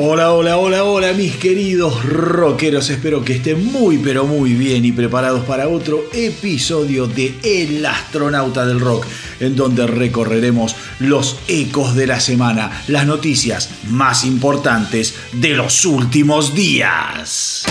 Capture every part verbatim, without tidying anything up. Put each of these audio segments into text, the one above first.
Hola, hola, hola, hola mis queridos rockeros, espero que estén muy pero muy bien y preparados para otro episodio de El Astronauta del Rock, en donde recorreremos los ecos de la semana, las noticias más importantes de los últimos días.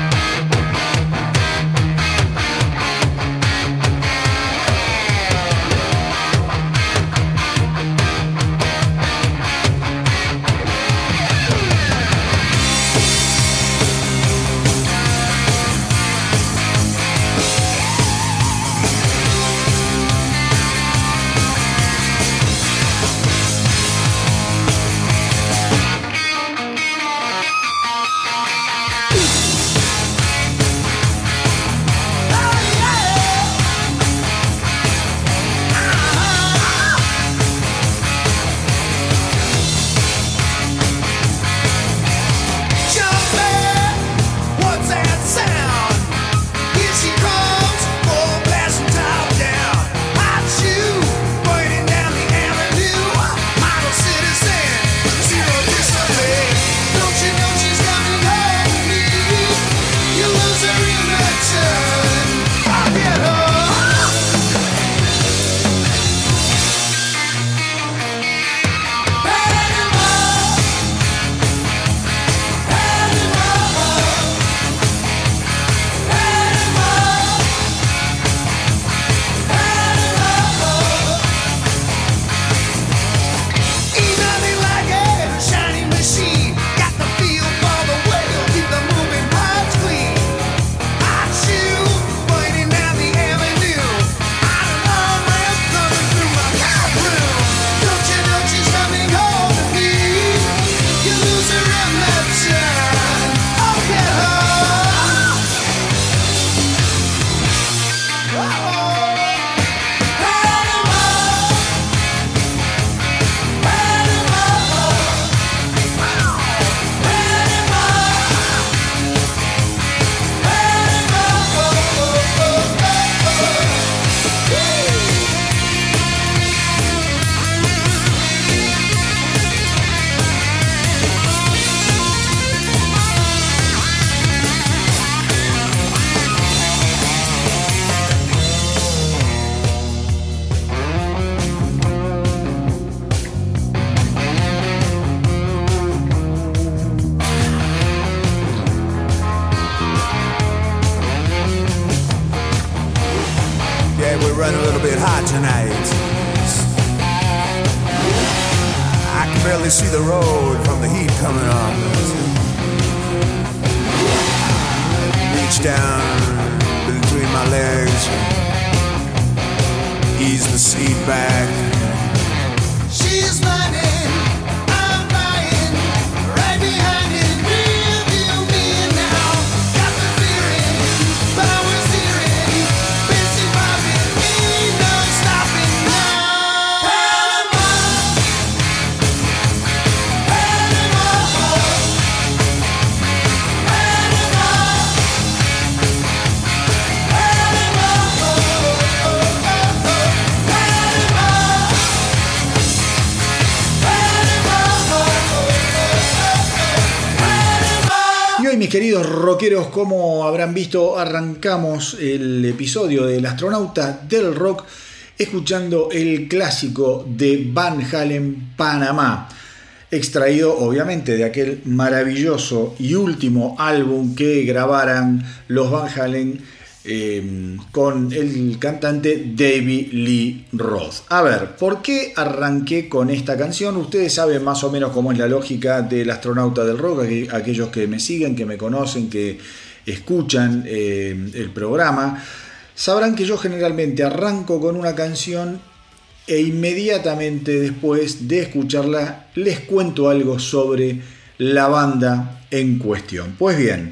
Mis queridos rockeros, como habrán visto, arrancamos el episodio del Astronauta del Rock escuchando el clásico de Van Halen, Panamá, extraído obviamente de aquel maravilloso y último álbum que grabaran los Van Halen eh, con el cantante David Lee Roth. A ver, ¿por qué arranqué con esta canción? Ustedes saben más o menos cómo es la lógica del Astronauta del Rock, aquellos que me siguen, que me conocen, que escuchan eh, el programa, sabrán que yo generalmente arranco con una canción e inmediatamente después de escucharla les cuento algo sobre la banda en cuestión. Pues bien,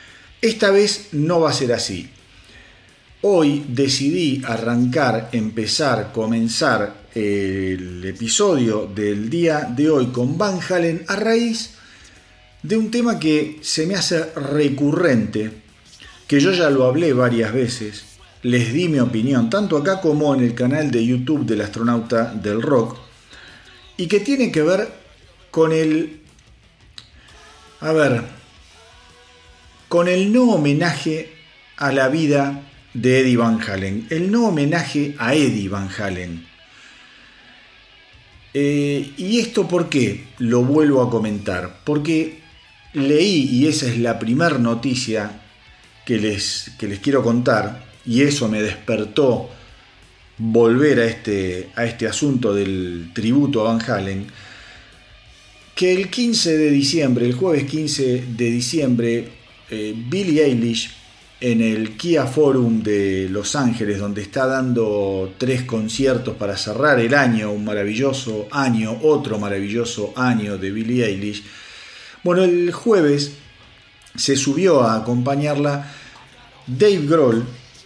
esta vez no va a ser así. Hoy decidí arrancar, empezar, comenzar el episodio del día de hoy con Van Halen a raíz de un tema que se me hace recurrente, que yo ya lo hablé varias veces, les di mi opinión, tanto acá como en el canal de YouTube del Astronauta del Rock, y que tiene que ver con el A ver, con el no homenaje a la vida de Eddie Van Halen, el no homenaje a Eddie Van Halen. Eh, ¿Y esto por qué? Lo vuelvo a comentar. Porque leí, y esa es la primera noticia que les, que les quiero contar, y eso me despertó volver a este, a este asunto del tributo a Van Halen, que el quince de diciembre, el jueves quince de diciembre, eh, Billie Eilish, en el Kia Forum de Los Ángeles, donde está dando tres conciertos para cerrar el año, un maravilloso año, otro maravilloso año de Billie Eilish. Bueno, el jueves se subió a acompañarla Dave Grohl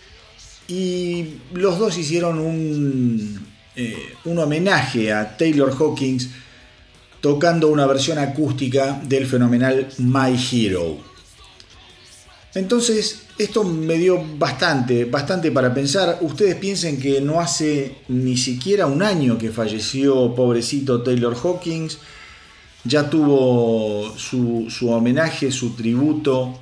y los dos hicieron un, eh, un homenaje a Taylor Hawkins tocando una versión acústica del fenomenal My Hero. Entonces, esto me dio bastante, bastante para pensar. Ustedes piensen que no hace ni siquiera un año que falleció pobrecito Taylor Hawkins. Ya tuvo su, su homenaje, su tributo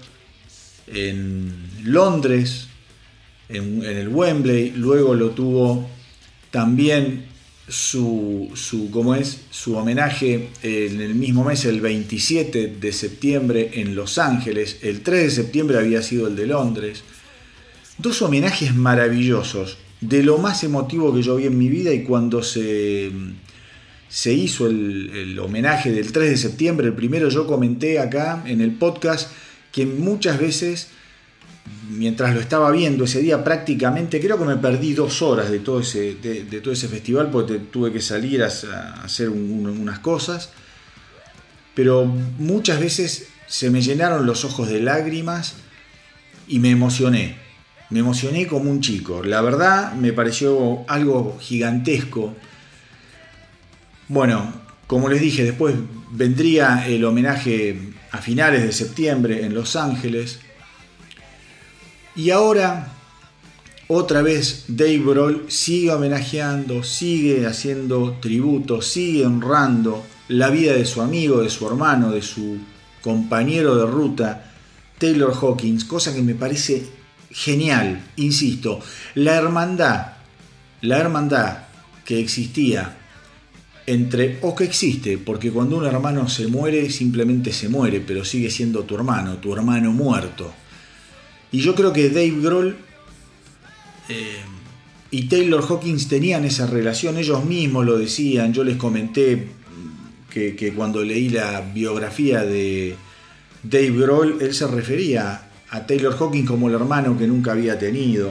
en Londres, en, en el Wembley. Luego lo tuvo también su, su, ¿cómo es? su homenaje en el mismo mes, el veintisiete de septiembre en Los Ángeles. El tres de septiembre había sido el de Londres. Dos homenajes maravillosos, de lo más emotivo que yo vi en mi vida. Y cuando se, se hizo el, el homenaje del tres de septiembre, el primero, yo comenté acá en el podcast que muchas veces, mientras lo estaba viendo ese día, prácticamente creo que me perdí dos horas de todo ese, de, de todo ese festival, porque tuve que salir a, a hacer un, un, unas cosas, pero muchas veces se me llenaron los ojos de lágrimas y me emocioné, me emocioné como un chico. La verdad me pareció algo gigantesco. Bueno, como les dije, después vendría el homenaje a finales de septiembre en Los Ángeles. Y ahora, otra vez, Dave Grohl sigue homenajeando, sigue haciendo tributo, sigue honrando la vida de su amigo, de su hermano, de su compañero de ruta, Taylor Hawkins, cosa que me parece genial. Insisto, la hermandad, la hermandad que existía entre, o que existe, porque cuando un hermano se muere, simplemente se muere, pero sigue siendo tu hermano, tu hermano muerto. Y yo creo que Dave Grohl eh, y Taylor Hawkins tenían esa relación, ellos mismos lo decían. Yo les comenté que, que cuando leí la biografía de Dave Grohl, él se refería a Taylor Hawkins como el hermano que nunca había tenido.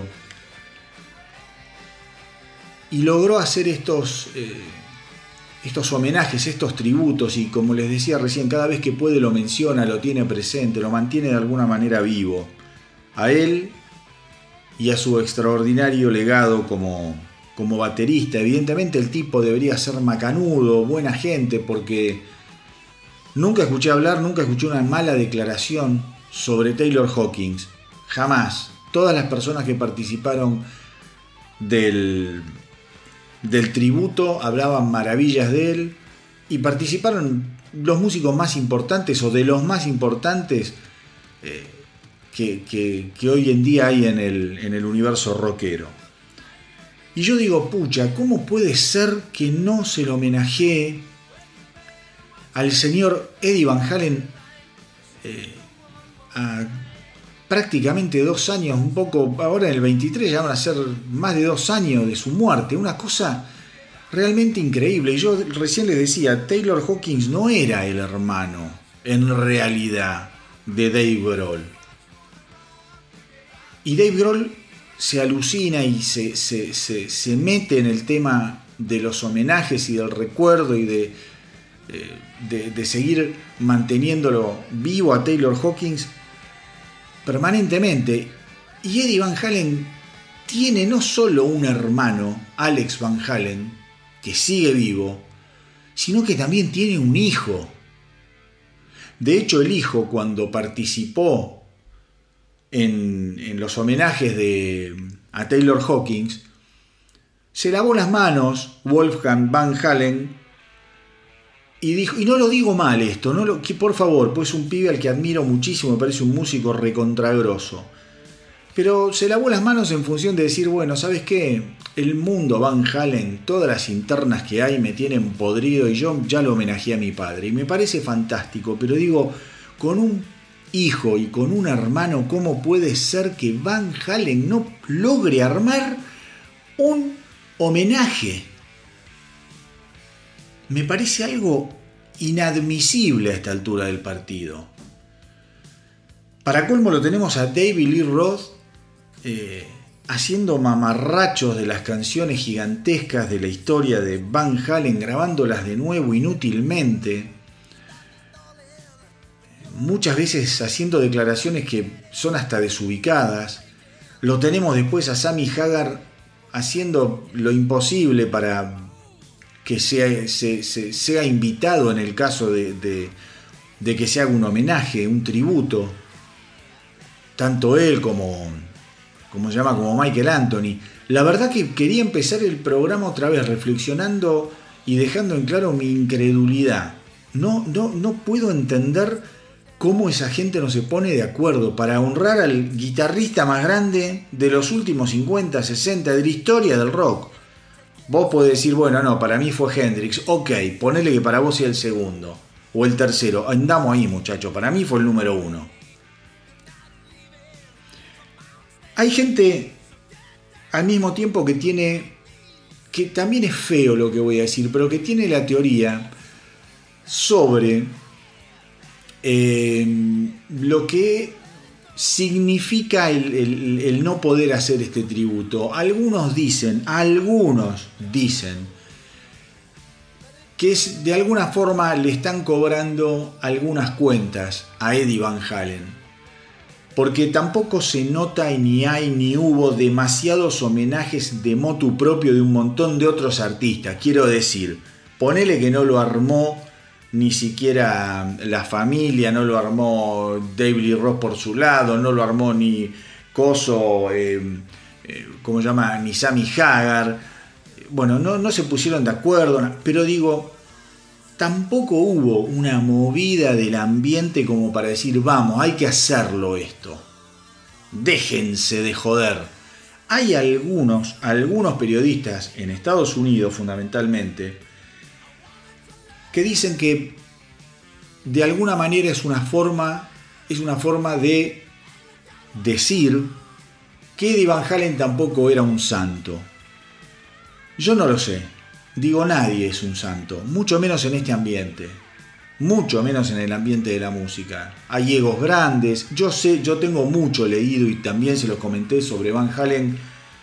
Y logró hacer estos, eh, estos homenajes, estos tributos, y como les decía recién, cada vez que puede lo menciona, lo tiene presente, lo mantiene de alguna manera vivo. A él y a su extraordinario legado como, como baterista. Evidentemente el tipo debería ser macanudo, buena gente, porque nunca escuché hablar, nunca escuché una mala declaración sobre Taylor Hawkins. Jamás. Todas las personas que participaron del, del tributo hablaban maravillas de él, y participaron los músicos más importantes, o de los más importantes, eh, Que, que, que hoy en día hay en el, en el universo rockero. Y yo digo, pucha, ¿cómo puede ser que no se lo homenajee al señor Eddie Van Halen eh, a prácticamente dos años, un poco, ahora en el veintitrés ya van a ser más de dos años de su muerte? Una cosa realmente increíble. Y yo recién les decía, Taylor Hawkins no era el hermano, en realidad, de Dave Grohl. Y Dave Grohl se alucina y se, se, se, se mete en el tema de los homenajes y del recuerdo, y de, de, de seguir manteniéndolo vivo a Taylor Hawkins permanentemente. Y Eddie Van Halen tiene no solo un hermano, Alex Van Halen, que sigue vivo, sino que también tiene un hijo. De hecho, el hijo, cuando participó En, en los homenajes de, a Taylor Hawkins, se lavó las manos Wolfgang Van Halen y dijo, y no lo digo mal esto, no lo, que por favor, pues un pibe al que admiro muchísimo, me parece un músico recontragroso. Pero se lavó las manos en función de decir, bueno, ¿sabes qué? El mundo Van Halen, todas las internas que hay me tienen podrido y yo ya lo homenajeé a mi padre. Y me parece fantástico, pero digo, con un hijo y con un hermano, ¿cómo puede ser que Van Halen no logre armar un homenaje? Me parece algo inadmisible a esta altura del partido. Para colmo lo tenemos a David Lee Roth eh, haciendo mamarrachos de las canciones gigantescas de la historia de Van Halen, grabándolas de nuevo inútilmente. Muchas veces haciendo declaraciones que son hasta desubicadas. Lo tenemos después a Sammy Hagar haciendo lo imposible para que sea, se, se, sea invitado en el caso de, de, de que se haga un homenaje, un tributo. Tanto él como, como se llama, como Michael Anthony. La verdad que quería empezar el programa otra vez reflexionando y dejando en claro mi incredulidad. No, no, no puedo entender cómo esa gente no se pone de acuerdo para honrar al guitarrista más grande de los últimos cincuenta, sesenta de la historia del rock. Vos podés decir, bueno, no, para mí fue Hendrix. Ok, ponele que para vos sea el segundo o el tercero. Andamos ahí, muchachos. Para mí fue el número uno. Hay gente al mismo tiempo que tiene, que también es feo lo que voy a decir, pero que tiene la teoría sobre eh, lo que significa el, el, el no poder hacer este tributo. Algunos dicen, algunos dicen que es, de alguna forma le están cobrando algunas cuentas a Eddie Van Halen. Porque tampoco se nota y ni hay ni hubo demasiados homenajes de motu propio de un montón de otros artistas. Quiero decir, ponele que no lo armó ni siquiera la familia, no lo armó David Lee Roth por su lado, no lo armó ni Coso, eh, eh, ¿cómo se llama? Ni Sammy Hagar. Bueno, no, no se pusieron de acuerdo, pero digo, tampoco hubo una movida del ambiente como para decir, vamos, hay que hacerlo esto. Déjense de joder. Hay algunos, algunos periodistas en Estados Unidos fundamentalmente, que dicen que de alguna manera es una forma, es una forma de decir que Eddie Van Halen tampoco era un santo. Yo no lo sé. Digo, nadie es un santo, mucho menos en este ambiente, mucho menos en el ambiente de la música. Hay egos grandes. Yo sé, yo tengo mucho leído y también se los comenté sobre Van Halen.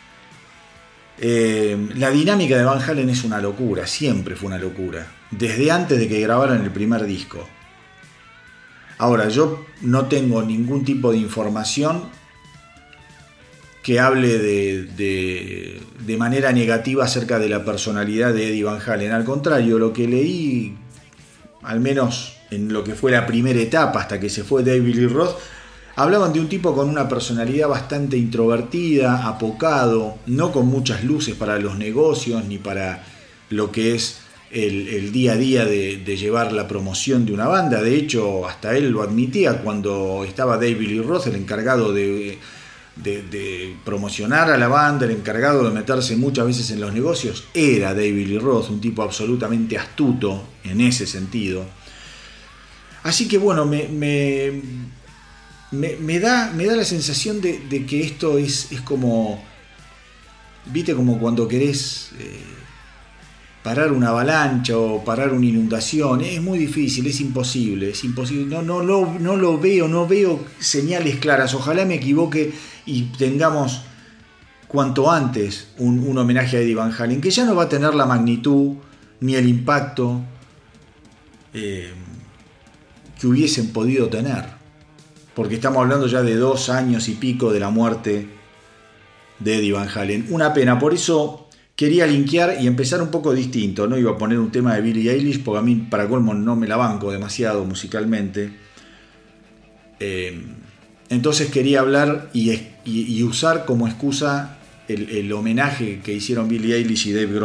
Eh, la dinámica de Van Halen es una locura, siempre fue una locura, desde antes de que grabaran el primer disco. Ahora, yo no tengo ningún tipo de información que hable de, de, de manera negativa acerca de la personalidad de Eddie Van Halen. Al contrario, lo que leí, al menos en lo que fue la primera etapa hasta que se fue David Lee Roth, hablaban de un tipo con una personalidad bastante introvertida, apocado, no con muchas luces para los negocios ni para lo que es el, el día a día de, de llevar la promoción de una banda. De hecho, hasta él lo admitía cuando estaba David Lee Roth, el encargado de... De, de promocionar a la banda, el encargado de meterse muchas veces en los negocios, era David Lee Roth, un tipo absolutamente astuto en ese sentido. Así que bueno, me, me, me, me, da, me da la sensación de, de que esto es, es como, viste, como cuando querés eh, parar una avalancha o parar una inundación. Es muy difícil, es imposible, es imposible. No, no, no, no lo veo, no veo señales claras. Ojalá me equivoque y tengamos cuanto antes un, un homenaje a Eddie Van Halen, que ya no va a tener la magnitud ni el impacto eh, que hubiesen podido tener, porque estamos hablando ya de dos años y pico de la muerte de Eddie Van Halen. Una pena, por eso quería linkear y empezar un poco distinto. No iba a poner un tema de Billie Eilish, porque a mí, para colmo, no me la banco demasiado musicalmente. Eh, entonces quería hablar y, y, y usar como excusa el, el homenaje que hicieron Billie Eilish y Dave Grohl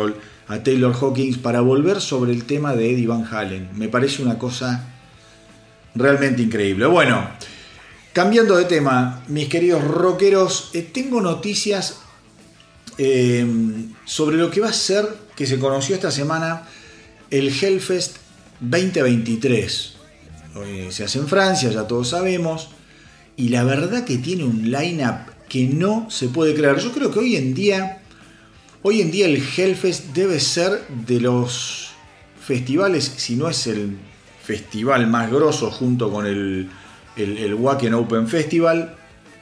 a Taylor Hawkins para volver sobre el tema de Eddie Van Halen. Me parece una cosa realmente increíble. Bueno, cambiando de tema, mis queridos rockeros, eh, tengo noticias eh, sobre lo que va a ser, que se conoció esta semana, el Hellfest veinte veintitrés. Eh, se hace en Francia, ya todos sabemos, y la verdad que tiene un line-up que no se puede creer. Yo creo que hoy en día, hoy en día el Hellfest debe ser de los festivales, si no es el festival más grosso junto con el, el, el Wacken Open Festival,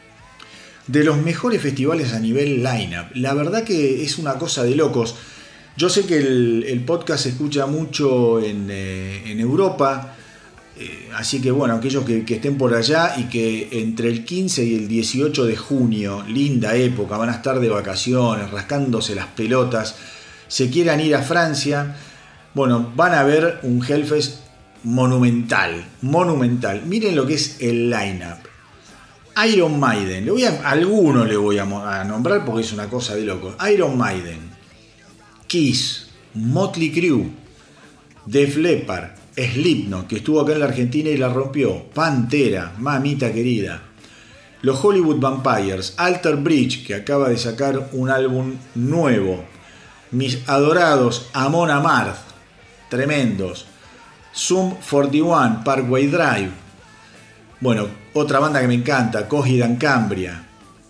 de los mejores festivales a nivel line-up. La verdad que es una cosa de locos. Yo sé que el, el podcast se escucha mucho en, eh, en Europa, eh, así que bueno, aquellos que, que estén por allá y que entre el quince y el dieciocho de junio, linda época, van a estar de vacaciones, rascándose las pelotas, se quieran ir a Francia, bueno, van a ver un Hellfest monumental, monumental. Miren lo que es el line-up. Iron Maiden, le voy a, algunos le voy a, a nombrar porque es una cosa de locos. Iron Maiden, Kiss, Motley Crue, Def Leppard, Slipknot, que estuvo acá en la Argentina y la rompió, Pantera, mamita querida, los Hollywood Vampires, Alter Bridge, que acaba de sacar un álbum nuevo, mis adorados Amon Amarth, tremendos, Sum cuarenta y uno, Parkway Drive, bueno, otra banda que me encanta, Coheed and Cambria,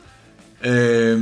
eh,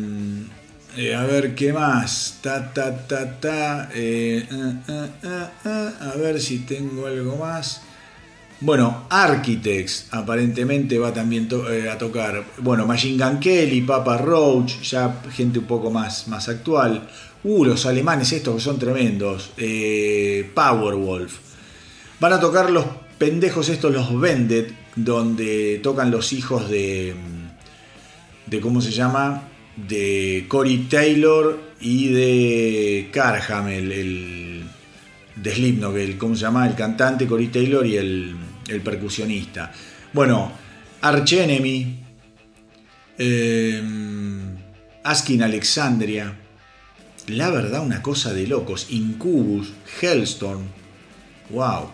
eh, a ver qué más, ta ta ta ta, eh, eh, eh, eh, eh, a ver si tengo algo más. Bueno, Architects aparentemente va también to- eh, a tocar. Bueno, Machine Gun Kelly, Papa Roach, ya gente un poco más, más actual. Uh, los alemanes estos que son tremendos. Eh, Powerwolf. Van a tocar los pendejos estos, los Vended, donde tocan los hijos de, de ¿cómo se llama? De Corey Taylor y de Carham, el, el de Slipknot, el, ¿cómo se llama? El cantante Corey Taylor y el, el percusionista. Bueno, Arch Enemy, eh, Askin Alexandria, la verdad una cosa de locos, Incubus, Hellstorm, wow,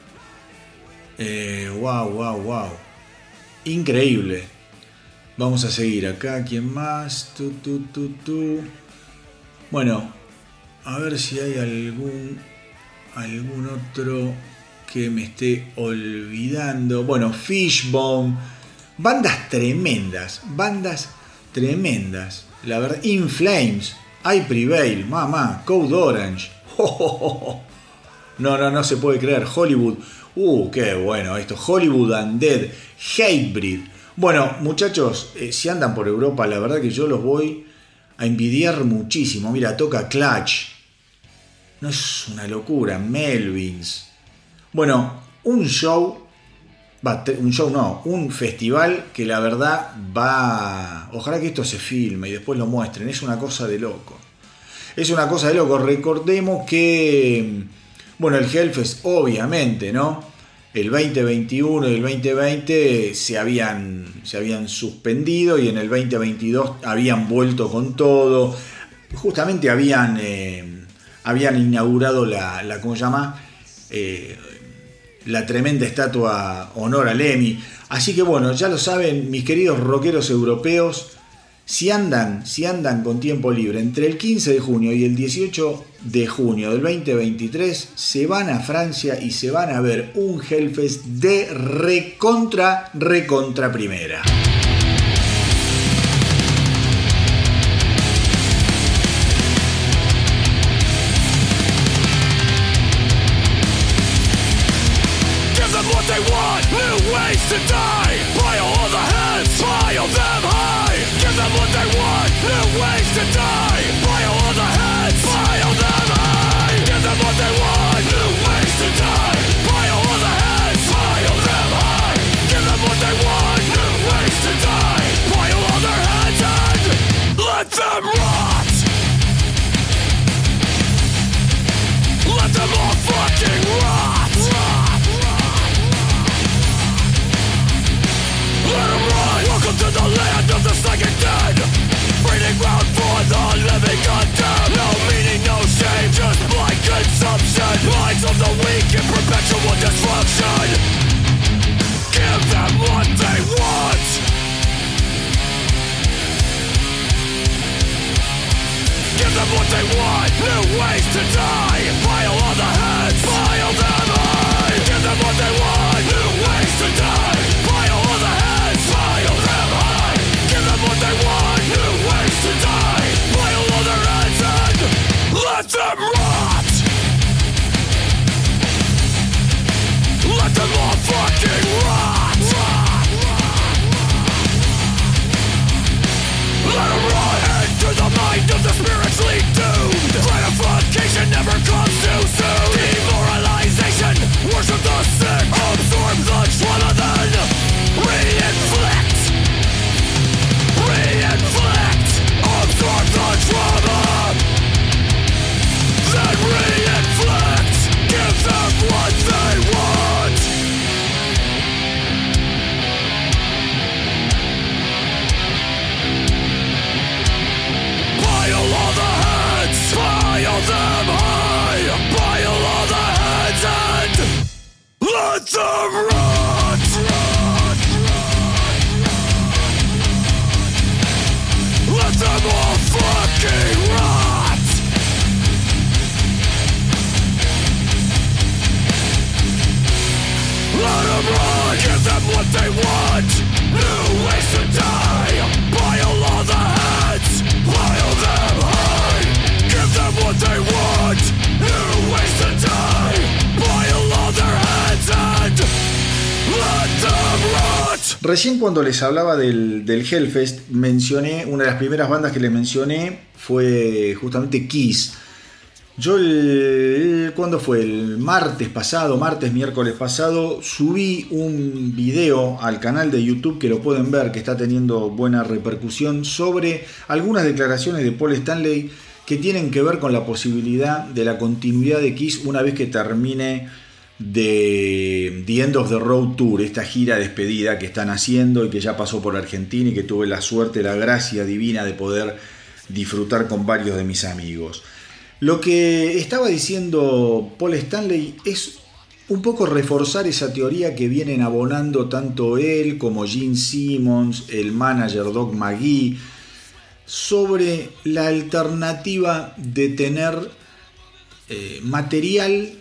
eh, wow, wow, wow, increíble. Vamos a seguir acá, ¿quién más? Tu, tu, tu, tu. Bueno, a ver si hay algún algún otro que me esté olvidando. Bueno, Fishbone, bandas tremendas, bandas tremendas, la verdad. In Flames, I Prevail, mamá, Code Orange, oh, oh, oh. no, no, no se puede creer. Hollywood, uh, qué bueno esto, Hollywood Undead, Hatebreed. Bueno, muchachos, eh, si andan por Europa, la verdad que yo los voy a envidiar muchísimo. Mira, toca Clutch. No es una locura. Melvins. Bueno, un show, va, un show no, un festival que la verdad va... Ojalá que esto se filme y después lo muestren. Es una cosa de loco. Es una cosa de loco. Recordemos que, bueno, el Hellfest, obviamente, ¿no? El veinte veintiuno y el veinte veinte se habían, se habían suspendido y en el veinte veintidós habían vuelto con todo. Justamente habían, eh, habían inaugurado la, la, ¿cómo se llama? Eh, la tremenda estatua honor a Lemmy. Así que bueno, ya lo saben, mis queridos rockeros europeos, si andan, si andan con tiempo libre entre el quince de junio y el dieciocho de junio del veinte veintitrés, se van a Francia y se van a ver un Hellfest de recontra, recontra primera. Give them what they want, new ways to die. Pile all the heads, pile them high. Give them what they want, new ways to die. Pile all the heads, pile them high. Give them what they want, new ways to die. Pile all the heads, pile them high. Give them what they want, new ways to what they want, new ways to die. Pile on the heads, pile them high. Give them what they want, new ways to die. Pile on the heads, pile them high. Give them what they want, new ways to die. Pile on their heads and let them rot. Let them all fucking rot. Let them rot into the mind of the spiritually doomed. Gratification never comes too soon. Demoralization, worship the sick. Absorb the trauma, then reinflict. Reinflict. Absorb the trauma, then reinflict. Give them what they want. Pile all the heads, pile them high. Pile all the heads and let them rot. Let them all fucking rot. Let them rot. Give them what they want. New ways to die. Pile all the heads. Pile them high. Give them what they want. New ways to die. Pile all their heads and let them rot. Recién cuando les hablaba del, del Hellfest, mencioné, una de las primeras bandas que les mencioné fue justamente Kiss. Yo, el, el, ¿cuándo fue? El martes pasado, martes, miércoles pasado, subí un video al canal de YouTube que lo pueden ver, que está teniendo buena repercusión, sobre algunas declaraciones de Paul Stanley que tienen que ver con la posibilidad de la continuidad de Kiss una vez que termine de The End of the Road Tour, esta gira despedida que están haciendo y que ya pasó por Argentina y que tuve la suerte, la gracia divina de poder disfrutar con varios de mis amigos. Lo que estaba diciendo Paul Stanley es un poco reforzar esa teoría que vienen abonando tanto él como Gene Simmons, el manager Doug McGhee, sobre la alternativa de tener eh, material eh,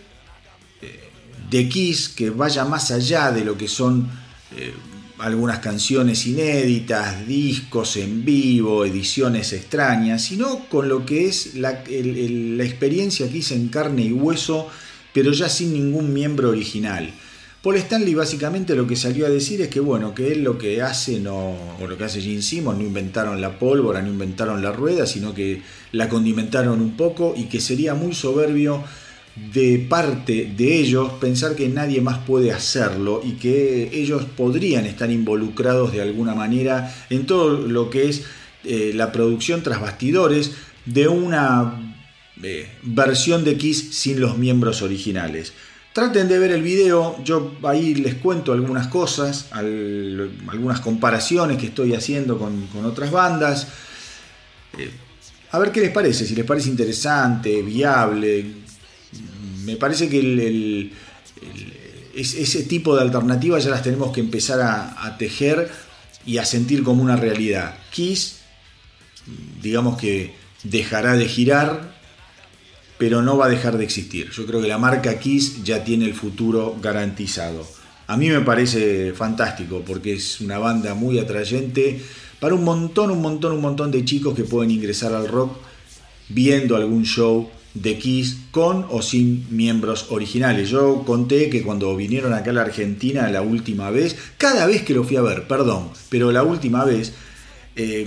de Kiss que vaya más allá de lo que son eh, algunas canciones inéditas, discos en vivo, ediciones extrañas, sino con lo que es la, el, el, la experiencia Kiss en carne y hueso, pero ya sin ningún miembro original. Paul Stanley básicamente lo que salió a decir es que bueno, que él lo que hace no, o lo que hace Gene Simmons, no inventaron la pólvora, no inventaron la rueda, sino que la condimentaron un poco y que sería muy soberbio de parte de ellos pensar que nadie más puede hacerlo y que ellos podrían estar involucrados de alguna manera en todo lo que es eh, la producción tras bastidores de una eh, versión de Kiss sin los miembros originales. Traten de ver el video, yo ahí les cuento algunas cosas, al, algunas comparaciones que estoy haciendo con, con otras bandas. Eh, a ver qué les parece, si les parece interesante, viable. Me parece que el, el, el, ese tipo de alternativas ya las tenemos que empezar a, a tejer y a sentir como una realidad. Kiss, digamos que dejará de girar, pero no va a dejar de existir. Yo creo que la marca Kiss ya tiene el futuro garantizado. A mí me parece fantástico porque es una banda muy atrayente para un montón, un montón, un montón de chicos que pueden ingresar al rock viendo algún show de Kiss con o sin miembros originales. Yo conté que cuando vinieron acá a la Argentina la última vez, cada vez que lo fui a ver, perdón, pero la última vez eh,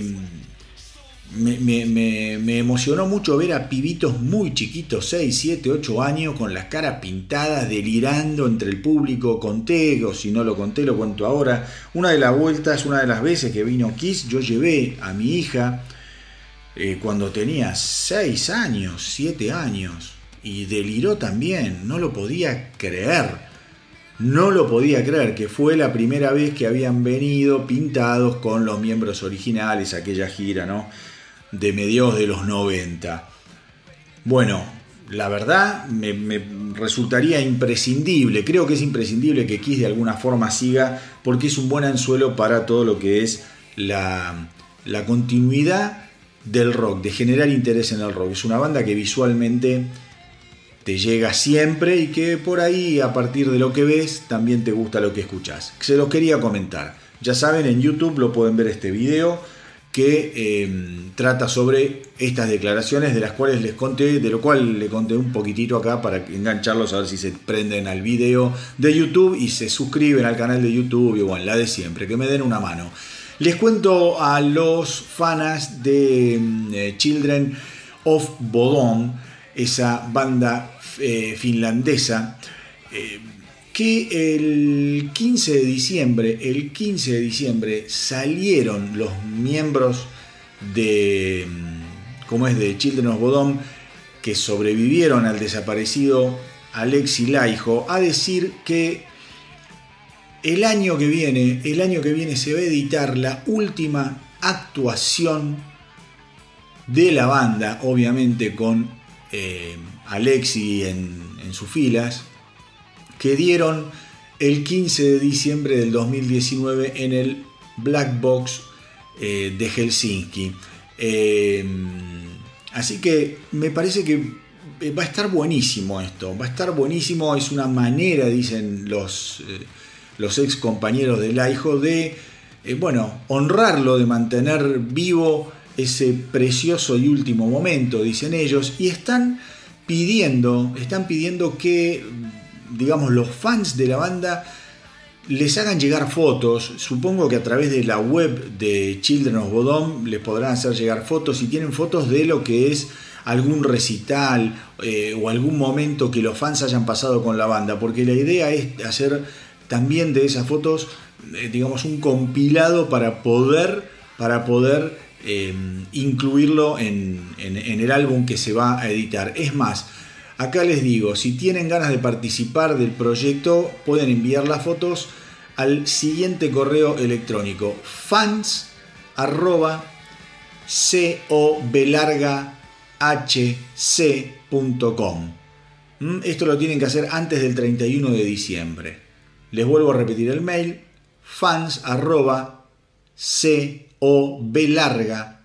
me, me, me, me emocionó mucho ver a pibitos muy chiquitos, seis, siete, ocho años, con las caras pintadas, delirando entre el público. Conté, o si no lo conté, lo cuento ahora. Una de las vueltas, una de las veces que vino Kiss, yo llevé a mi hija Eh, cuando tenía seis años, siete años, y deliró también, no lo podía creer, no lo podía creer, que fue la primera vez que habían venido pintados con los miembros originales, aquella gira, ¿no?, de mediados de los noventa. Bueno, la verdad me, me resultaría imprescindible, creo que es imprescindible que Kiss de alguna forma siga, porque es un buen anzuelo para todo lo que es la, la continuidad del rock, de generar interés en el rock. Es una banda que visualmente te llega siempre y que por ahí, a partir de lo que ves, también te gusta lo que escuchás. Se los quería comentar. Ya saben, en YouTube lo pueden ver este video que eh, trata sobre estas declaraciones de las cuales les conté, de lo cual le conté un poquitito acá para engancharlos a ver si se prenden al video de YouTube y se suscriben al canal de YouTube y bueno, la de siempre, que me den una mano. Les cuento a los fanas de eh, Children of Bodom, esa banda eh, finlandesa, eh, que el quince de diciembre, el quince de diciembre salieron los miembros de, ¿cómo es?, de Children of Bodom, que sobrevivieron al desaparecido Alexi Laiho, a decir que el año que viene, el año que viene se va a editar la última actuación de la banda, obviamente con eh, Alexi en, en sus filas, que dieron el quince de diciembre del dos mil diecinueve en el Black Box eh, de Helsinki. Eh, así que me parece que va a estar buenísimo esto, va a estar buenísimo, es una manera, dicen los, eh, los ex compañeros de Laiho, de eh, bueno, honrarlo, de mantener vivo ese precioso y último momento, dicen ellos, y están pidiendo, están pidiendo que, digamos, los fans de la banda les hagan llegar fotos. Supongo que a través de la web de Children of Bodom les podrán hacer llegar fotos, si tienen fotos de lo que es algún recital eh, o algún momento que los fans hayan pasado con la banda, porque la idea es hacer también de esas fotos, eh, digamos, un compilado para poder, para poder eh, incluirlo en, en, en el álbum que se va a editar. Es más, acá les digo, si tienen ganas de participar del proyecto, pueden enviar las fotos al siguiente correo electrónico: fans arroba coblargahc punto com. Esto lo tienen que hacer antes del treinta y uno de diciembre. Les vuelvo a repetir el mail: fans arroba coblargahc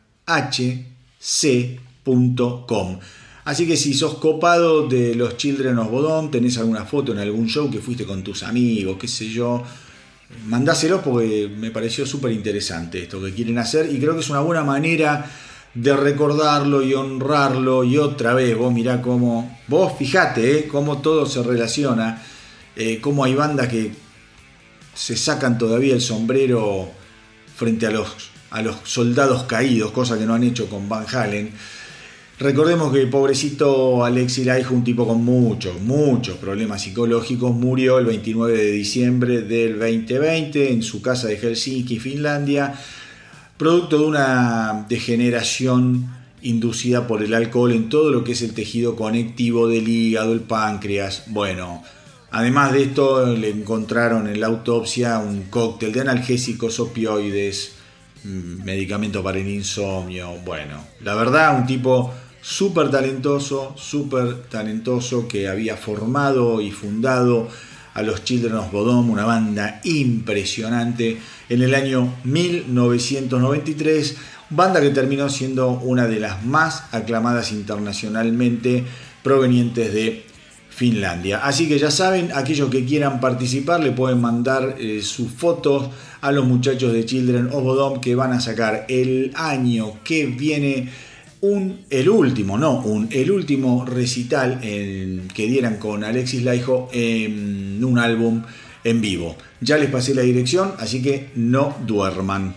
punto com. Así que si sos copado de los Children of Bodom, tenés alguna foto en algún show que fuiste con tus amigos, qué sé yo, mandáselo, porque me pareció súper interesante esto que quieren hacer y creo que es una buena manera de recordarlo y honrarlo. Y otra vez, vos mirá cómo, vos fijate eh, cómo todo se relaciona, eh, cómo hay bandas que se sacan todavía el sombrero frente a los, a los soldados caídos, cosa que no han hecho con Van Halen. Recordemos que el pobrecito Alexi Laiho, un tipo con muchos, muchos problemas psicológicos, murió el veintinueve de diciembre del veinte veinte en su casa de Helsinki, Finlandia, producto de una degeneración inducida por el alcohol en todo lo que es el tejido conectivo del hígado, el páncreas. Bueno, además de esto, le encontraron en la autopsia un cóctel de analgésicos, opioides, medicamentos para el insomnio. Bueno, la verdad, un tipo súper talentoso, súper talentoso, que había formado y fundado a los Children of Bodom, una banda impresionante, en el año mil novecientos noventa y tres, banda que terminó siendo una de las más aclamadas internacionalmente, provenientes de Finlandia. Así que ya saben, aquellos que quieran participar le pueden mandar eh, sus fotos a los muchachos de Children of Bodom, que van a sacar el año que viene un, el último, no, un, el último recital en, que dieran con Alexis Laiho en un álbum en vivo. Ya les pasé la dirección, así que no duerman.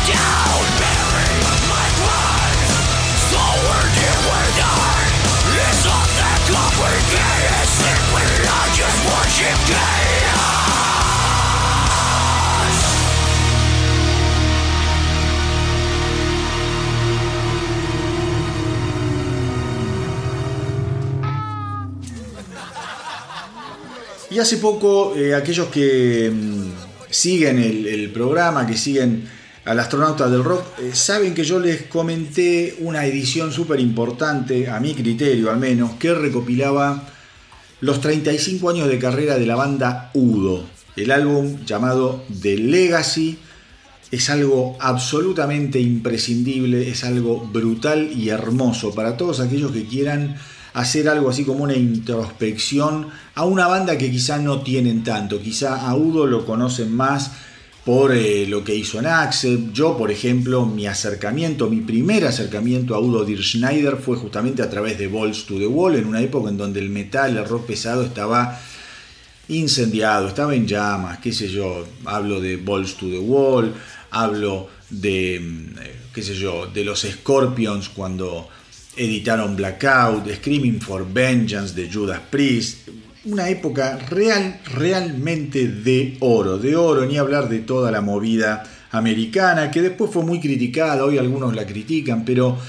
down, bury my blood. So we're dead, we're done. It's not that complicated. It's simply I just worship chaos. Y hace poco, eh, aquellos que mmm, siguen el, el programa, que siguen al Astronauta del Rock, eh, saben que yo les comenté una edición súper importante, a mi criterio al menos, que recopilaba los treinta y cinco años de carrera de la banda Udo. El álbum llamado The Legacy es algo absolutamente imprescindible, es algo brutal y hermoso para todos aquellos que quieran hacer algo así como una introspección a una banda que quizá no tienen tanto. Quizá a Udo lo conocen más por eh, lo que hizo en Accept. Yo, por ejemplo, mi acercamiento, mi primer acercamiento a Udo Dirkschneider fue justamente a través de Balls to the Wall, en una época en donde el metal, el rock pesado estaba incendiado, estaba en llamas, qué sé yo. Hablo de Balls to the Wall, hablo de, qué sé yo, de los Scorpions cuando editaron Blackout, Screaming for Vengeance de Judas Priest. Una época real, realmente de oro, de oro, ni hablar de toda la movida americana, que después fue muy criticada, hoy algunos la critican, pero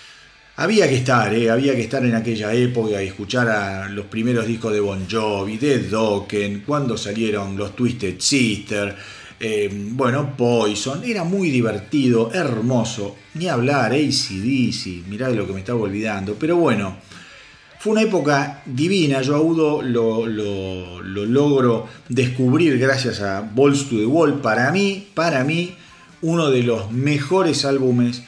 había que estar, ¿eh? había que estar en aquella época y escuchar a los primeros discos de Bon Jovi, de Dokken, cuando salieron los Twisted Sister, eh, bueno, Poison, era muy divertido, hermoso, ni hablar, A C D C, mirá de lo que me estaba olvidando, pero bueno, fue una época divina. Yo a Udo lo, lo, lo logro descubrir gracias a Balls to the Wall, para mí, para mí, uno de los mejores álbumes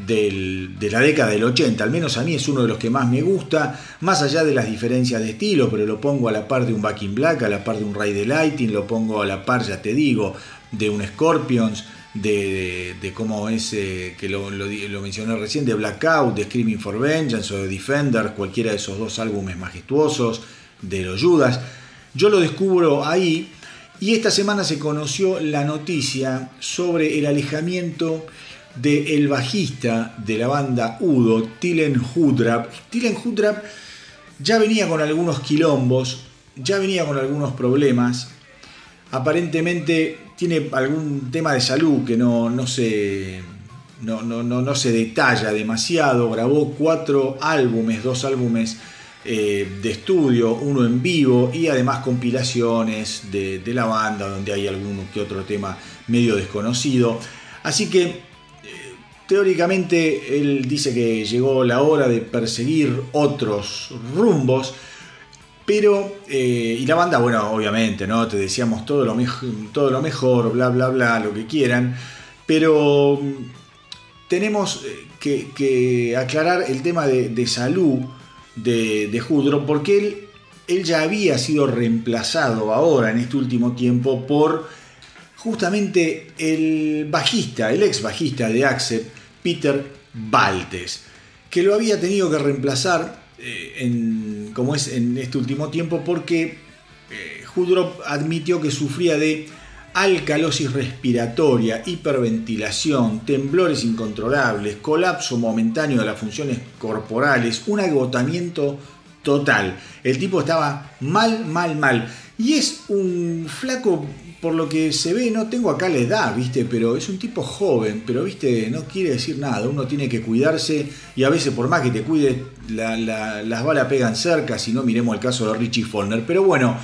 del, de la década del ochenta, al menos a mí es uno de los que más me gusta, más allá de las diferencias de estilo, pero lo pongo a la par de un Back in Black, a la par de un Ride the Lightning, lo pongo a la par, ya te digo, de un Scorpions, de, de, de cómo es, eh, que lo, lo, lo mencioné recién, de Blackout, de Screaming for Vengeance o de Defender, cualquiera de esos dos álbumes majestuosos, de los Judas. Yo lo descubro ahí y esta semana se conoció la noticia sobre el alejamiento del bajista de la banda Udo, Tilen Hudrap. Tilen Hudrap ya venía con algunos quilombos, ya venía con algunos problemas. Aparentemente tiene algún tema de salud que no, no, se, no, no, no, no se detalla demasiado. Grabó cuatro álbumes, dos álbumes eh, de estudio, uno en vivo y además compilaciones de, de la banda donde hay algún que otro tema medio desconocido. Así que eh, teóricamente él dice que llegó la hora de perseguir otros rumbos. Pero, eh, y la banda, bueno, obviamente, ¿no? Te decíamos todo lo, mejor, todo lo mejor, bla, bla, bla, lo que quieran. Pero tenemos que, que aclarar el tema de, de salud de, de Hudrap, porque él, él ya había sido reemplazado ahora, en este último tiempo, por justamente el bajista, el ex bajista de Accept, Peter Baltes, que lo había tenido que reemplazar En, como es en este último tiempo, porque eh, Hudrap admitió que sufría de alcalosis respiratoria, hiperventilación, temblores incontrolables, colapso momentáneo de las funciones corporales, un agotamiento total. El tipo estaba mal, mal, mal. Y es un flaco, por lo que se ve, no tengo acá la edad, ¿viste? Pero es un tipo joven, pero, ¿viste? No quiere decir nada. Uno tiene que cuidarse y a veces, por más que te cuide, la, la, las balas pegan cerca. Si no, miremos el caso de Richie Follner. Pero bueno,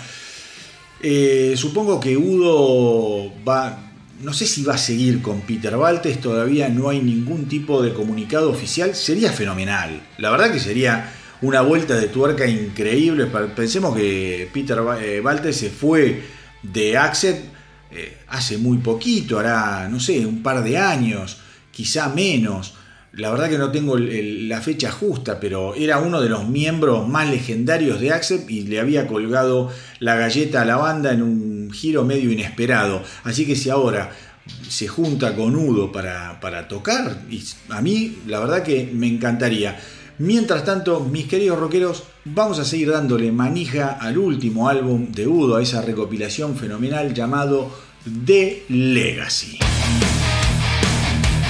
eh, supongo que Udo va... No sé si va a seguir con Peter Baltes, todavía no hay ningún tipo de comunicado oficial. Sería fenomenal. La verdad que sería una vuelta de tuerca increíble. Pensemos que Peter Baltes se fue de Accept eh, hace muy poquito, hará, no sé, un par de años, quizá menos. La verdad que no tengo el, el, la fecha justa, pero era uno de los miembros más legendarios de Accept y le había colgado la galleta a la banda en un giro medio inesperado. Así que si ahora se junta con Udo para, para tocar, y a mí la verdad que me encantaría. Mientras tanto, mis queridos rockeros, vamos a seguir dándole manija al último álbum de Udo, a esa recopilación fenomenal llamado The Legacy.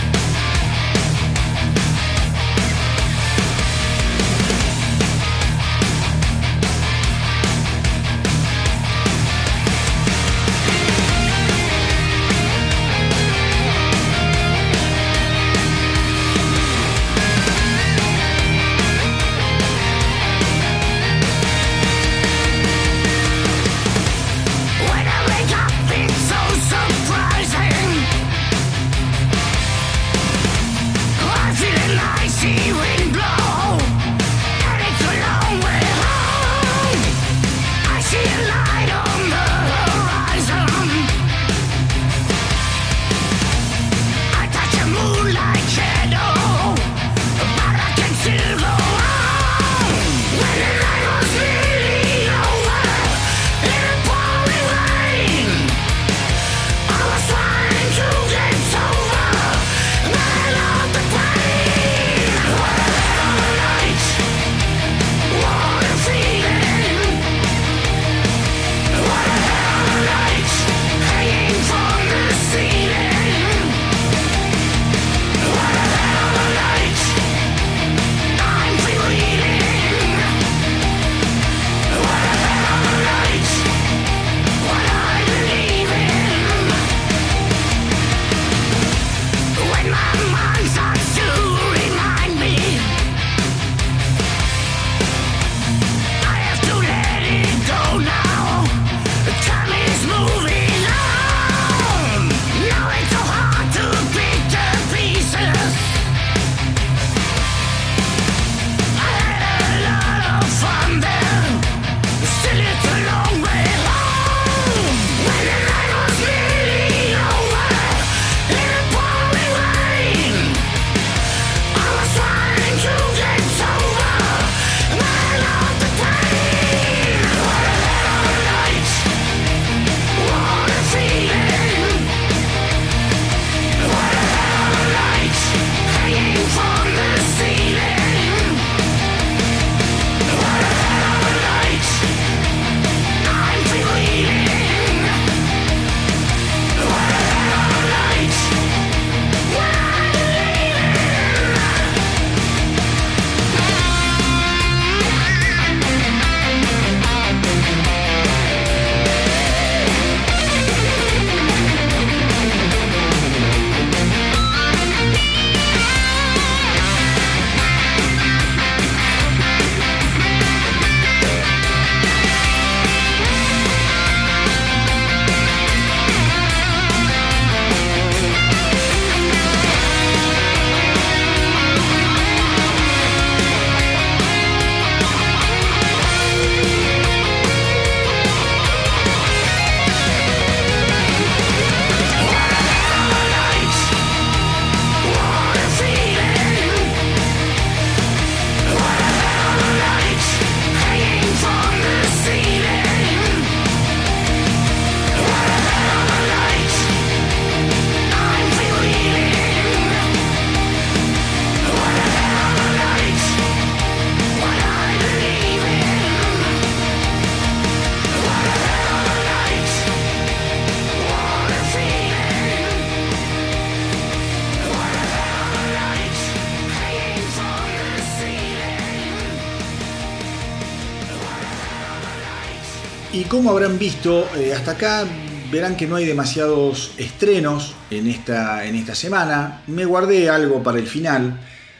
Y como habrán visto, eh, hasta acá verán que no hay demasiados estrenos en esta, en esta semana. Me guardé algo para el final,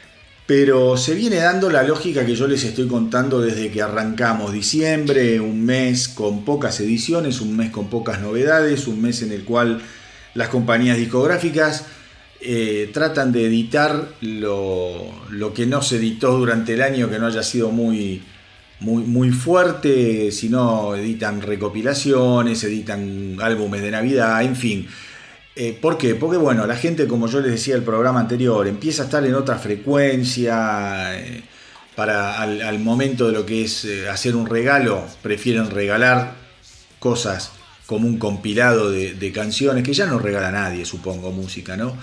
pero se viene dando la lógica que yo les estoy contando desde que arrancamos diciembre, un mes con pocas ediciones, un mes con pocas novedades, un mes en el cual las compañías discográficas eh, tratan de editar lo, lo que no se editó durante el año, que no haya sido muy... Muy, muy fuerte, si no editan recopilaciones, editan álbumes de Navidad, en fin. Eh, ¿Por qué? Porque bueno, la gente, como yo les decía en el programa anterior, empieza a estar en otra frecuencia. Eh, para al, al momento de lo que es eh, hacer un regalo, prefieren regalar cosas como un compilado de, de canciones, que ya no regala nadie, supongo, música, ¿no?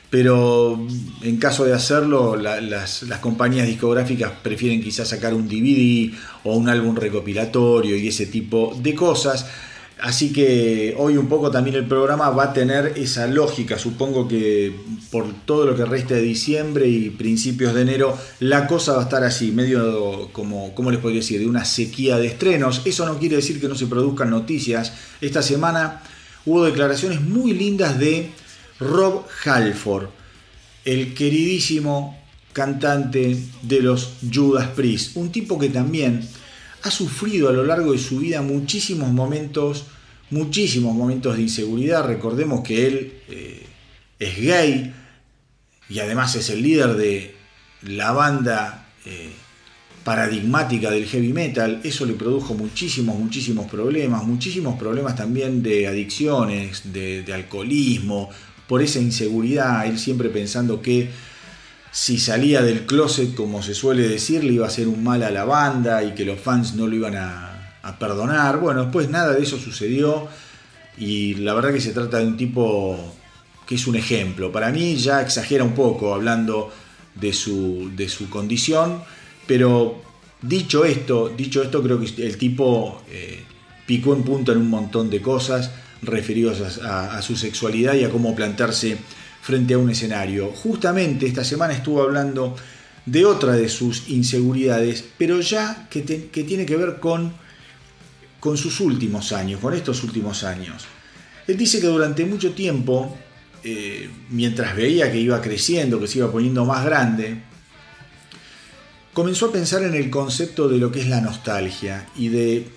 Pero en caso de hacerlo, la, las, las compañías discográficas prefieren quizás sacar un D V D o un álbum recopilatorio y ese tipo de cosas. Así que hoy un poco también el programa va a tener esa lógica. Supongo que por todo lo que resta de diciembre y principios de enero, la cosa va a estar así, medio como, ¿cómo les podría decir?, de una sequía de estrenos. Eso no quiere decir que no se produzcan noticias. Esta semana hubo declaraciones muy lindas de Rob Halford, el queridísimo cantante de los Judas Priest, un tipo que también ha sufrido a lo largo de su vida muchísimos momentos, muchísimos momentos de inseguridad. Recordemos que él eh, es gay y además es el líder de la banda eh, paradigmática del heavy metal. Eso le produjo muchísimos, muchísimos problemas, muchísimos problemas también de adicciones, de, de alcoholismo. Por esa inseguridad, él siempre pensando que si salía del closet, como se suele decir, le iba a hacer un mal a la banda y que los fans no lo iban a, a perdonar. Bueno, después nada de eso sucedió y la verdad que se trata de un tipo que es un ejemplo. Para mí ya exagera un poco hablando de su, de su condición, pero dicho esto, dicho esto creo que el tipo eh, picó en punta en un montón de cosas referidos a, a, a su sexualidad y a cómo plantarse frente a un escenario. Justamente esta semana estuvo hablando de otra de sus inseguridades, pero ya que, te, que tiene que ver con, con sus últimos años, con estos últimos años. Él dice que durante mucho tiempo, eh, mientras veía que iba creciendo, que se iba poniendo más grande, comenzó a pensar en el concepto de lo que es la nostalgia y de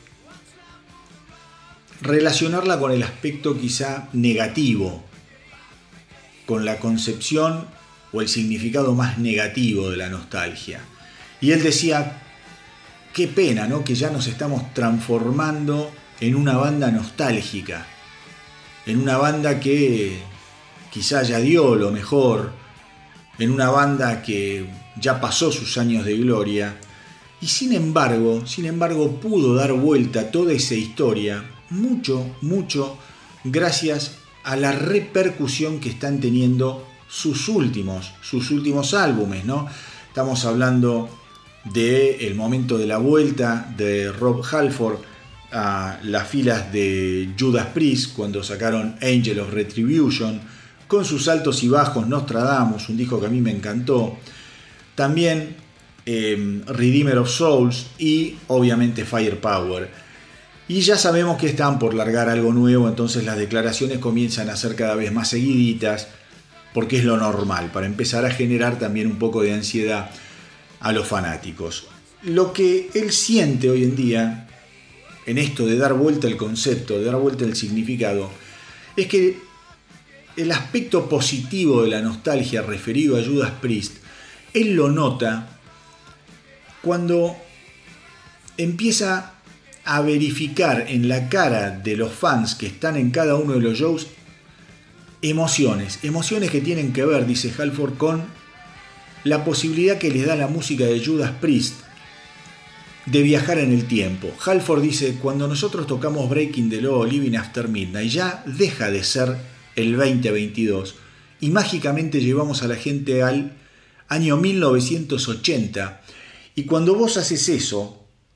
relacionarla con el aspecto quizá negativo, con la concepción o el significado más negativo de la nostalgia. Y él decía, qué pena, ¿no?, que ya nos estamos transformando en una banda nostálgica, en una banda que quizá ya dio lo mejor, en una banda que ya pasó sus años de gloria, y sin embargo, sin embargo pudo dar vuelta toda esa historia, mucho, mucho, gracias a la repercusión que están teniendo sus últimos, sus últimos álbumes, ¿no? Estamos hablando del momento de la vuelta de Rob Halford a las filas de Judas Priest cuando sacaron Angel of Retribution, con sus altos y bajos, Nostradamus, un disco que a mí me encantó. También eh, Redeemer of Souls y obviamente Firepower. Y ya sabemos que están por largar algo nuevo, entonces las declaraciones comienzan a ser cada vez más seguiditas, porque es lo normal, para empezar a generar también un poco de ansiedad a los fanáticos. Lo que él siente hoy en día, en esto de dar vuelta el concepto, de dar vuelta el significado, es que el aspecto positivo de la nostalgia referido a Judas Priest, él lo nota cuando empieza a verificar en la cara de los fans que están en cada uno de los shows emociones, emociones que tienen que ver, dice Halford, con la posibilidad que les da la música de Judas Priest de viajar en el tiempo. Halford dice, cuando nosotros tocamos Breaking the Law o Living After Midnight, ya deja de ser el veinte veintidós y mágicamente llevamos a la gente al año mil novecientos ochenta, y cuando vos haces eso,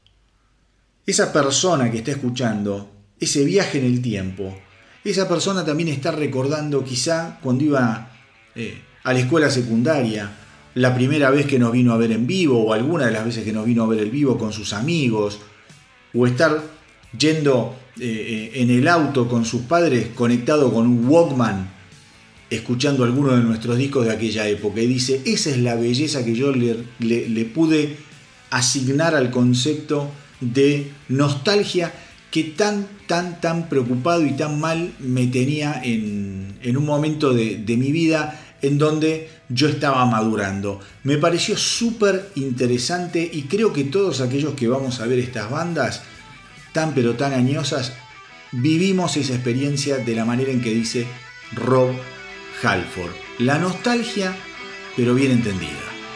esa persona que está escuchando ese viaje en el tiempo, esa persona también está recordando quizá cuando iba eh, a la escuela secundaria, la primera vez que nos vino a ver en vivo, o alguna de las veces que nos vino a ver en vivo con sus amigos, o estar yendo eh, en el auto con sus padres, conectado con un Walkman, escuchando algunos de nuestros discos de aquella época. Y dice, esa es la belleza que yo le, le, le pude asignar al concepto de nostalgia que tan, tan, tan preocupado y tan mal me tenía en, en un momento de, de mi vida en donde yo estaba madurando. Me pareció súper interesante y creo que todos aquellos que vamos a ver estas bandas tan pero tan añosas, vivimos esa experiencia de la manera en que dice Rob Halford. La nostalgia, pero bien entendida.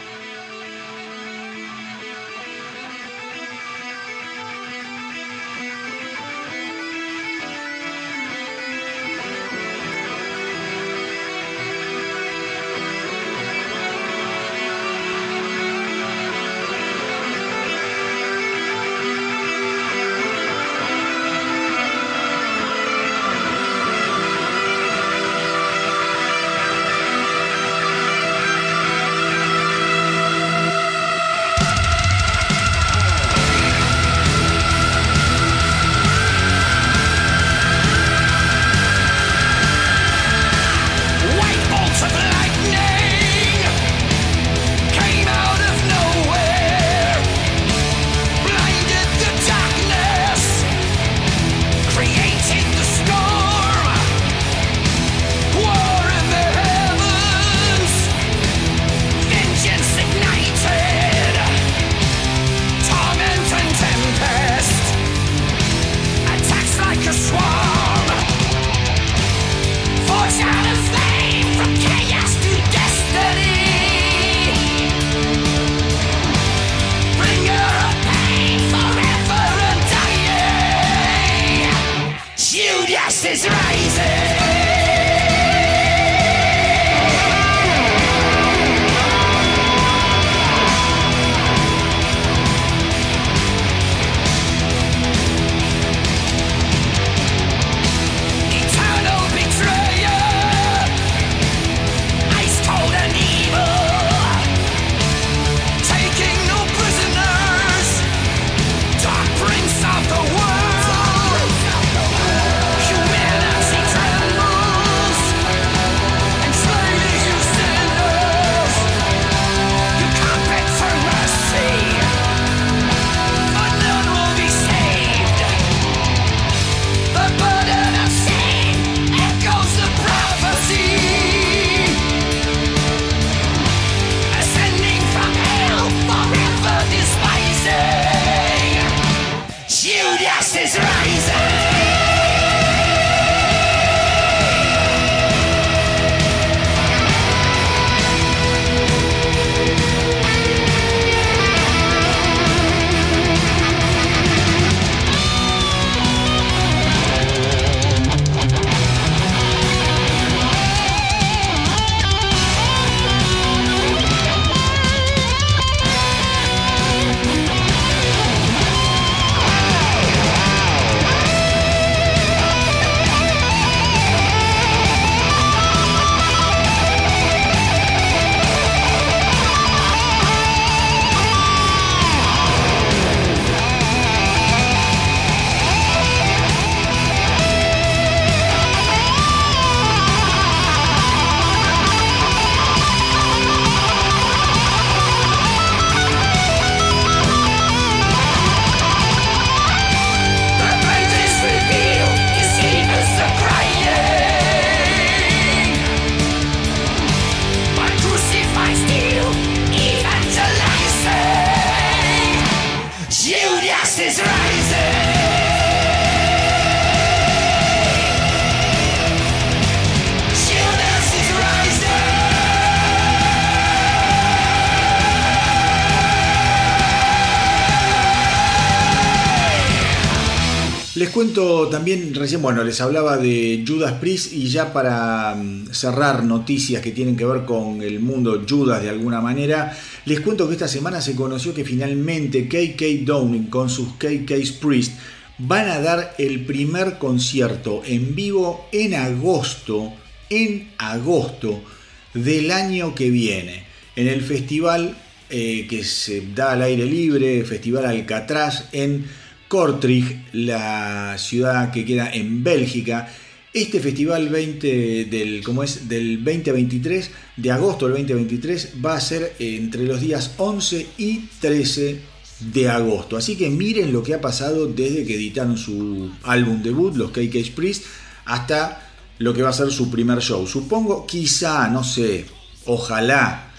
Les cuento también, recién, bueno, les hablaba de Judas Priest y ya para cerrar noticias que tienen que ver con el mundo Judas de alguna manera, les cuento que esta semana se conoció que finalmente K K Downing con sus K K's Priest van a dar el primer concierto en vivo en agosto, en agosto del año que viene, en el festival eh, que se da al aire libre, Festival Alcatraz en Kortrijk, la ciudad que queda en Bélgica. Este festival veinte del, ¿cómo es? del veinte veintitrés, de agosto del veinte veintitrés, va a ser entre los días once y trece de agosto. Así que miren lo que ha pasado desde que editaron su álbum debut, los K K Priest, hasta lo que va a ser su primer show. Supongo, quizá, no sé, ojalá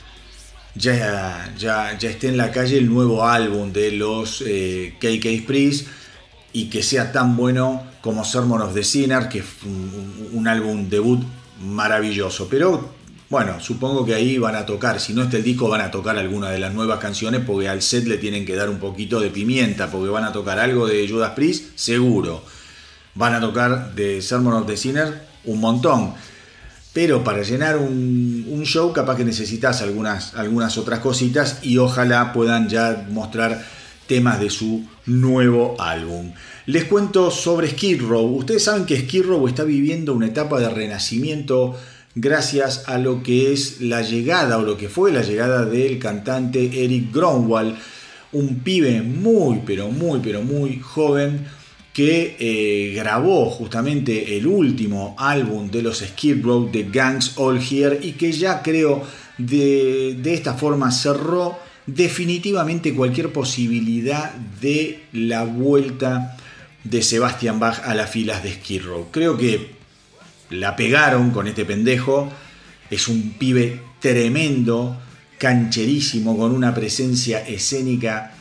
ya, ya, ya esté en la calle el nuevo álbum de los eh, K K Priest y que sea tan bueno como Sermon of the Sinner, que es un, un álbum debut maravilloso. Pero bueno, supongo que ahí van a tocar, si no está el disco, van a tocar alguna de las nuevas canciones, porque al set le tienen que dar un poquito de pimienta, porque van a tocar algo de Judas Priest, seguro. Van a tocar de Sermon of the Sinner un montón. Pero para llenar un, un show capaz que necesitas algunas, algunas otras cositas, y ojalá puedan ya mostrar temas de su nuevo álbum. Les cuento sobre Skid Row. Ustedes saben que Skid Row está viviendo una etapa de renacimiento gracias a lo que es la llegada, o lo que fue la llegada del cantante Erik Grönwall, un pibe muy, pero muy, pero muy joven, que eh, grabó justamente el último álbum de los Skid Row, The Gang's All Here, y que ya creo de, de esta forma cerró definitivamente cualquier posibilidad de la vuelta de Sebastian Bach a las filas de Skid Row. Creo que la pegaron con este pendejo. Es un pibe tremendo, cancherísimo, con una presencia escénica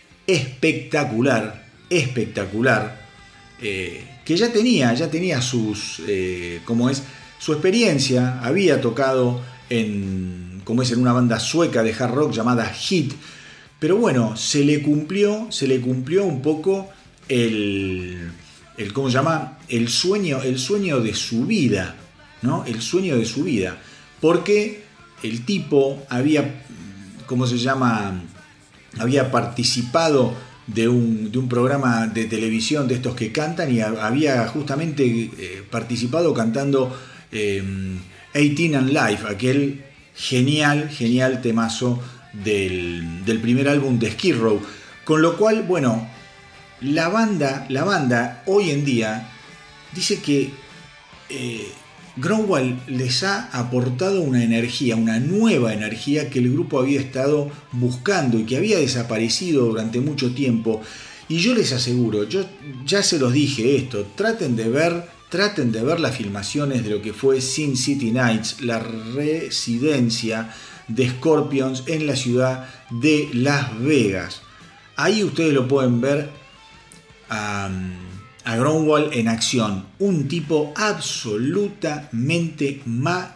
espectacular, espectacular, eh, que ya tenía, ya tenía sus, eh, ¿cómo es? Su experiencia. Había tocado en, como es, en una banda sueca de hard rock llamada Hit, pero bueno, se le cumplió, se le cumplió un poco el, el ¿cómo se llama? El sueño, el sueño de su vida, ¿no? El sueño de su vida, porque el tipo había, ¿cómo se llama? Había participado de un, de un programa de televisión de estos que cantan, y había justamente eh, participado cantando eh, eighteen and Life, aquel genial, genial temazo del, del primer álbum de Skid Row. Con lo cual, bueno, la banda, la banda hoy en día dice que eh, Grönwall les ha aportado una energía, una nueva energía que el grupo había estado buscando y que había desaparecido durante mucho tiempo. Y yo les aseguro, yo ya se los dije esto, traten de ver, traten de ver las filmaciones de lo que fue Sin City Nights, la residencia de Scorpions en la ciudad de Las Vegas. Ahí ustedes lo pueden ver a, a Grönwall en acción, un tipo absolutamente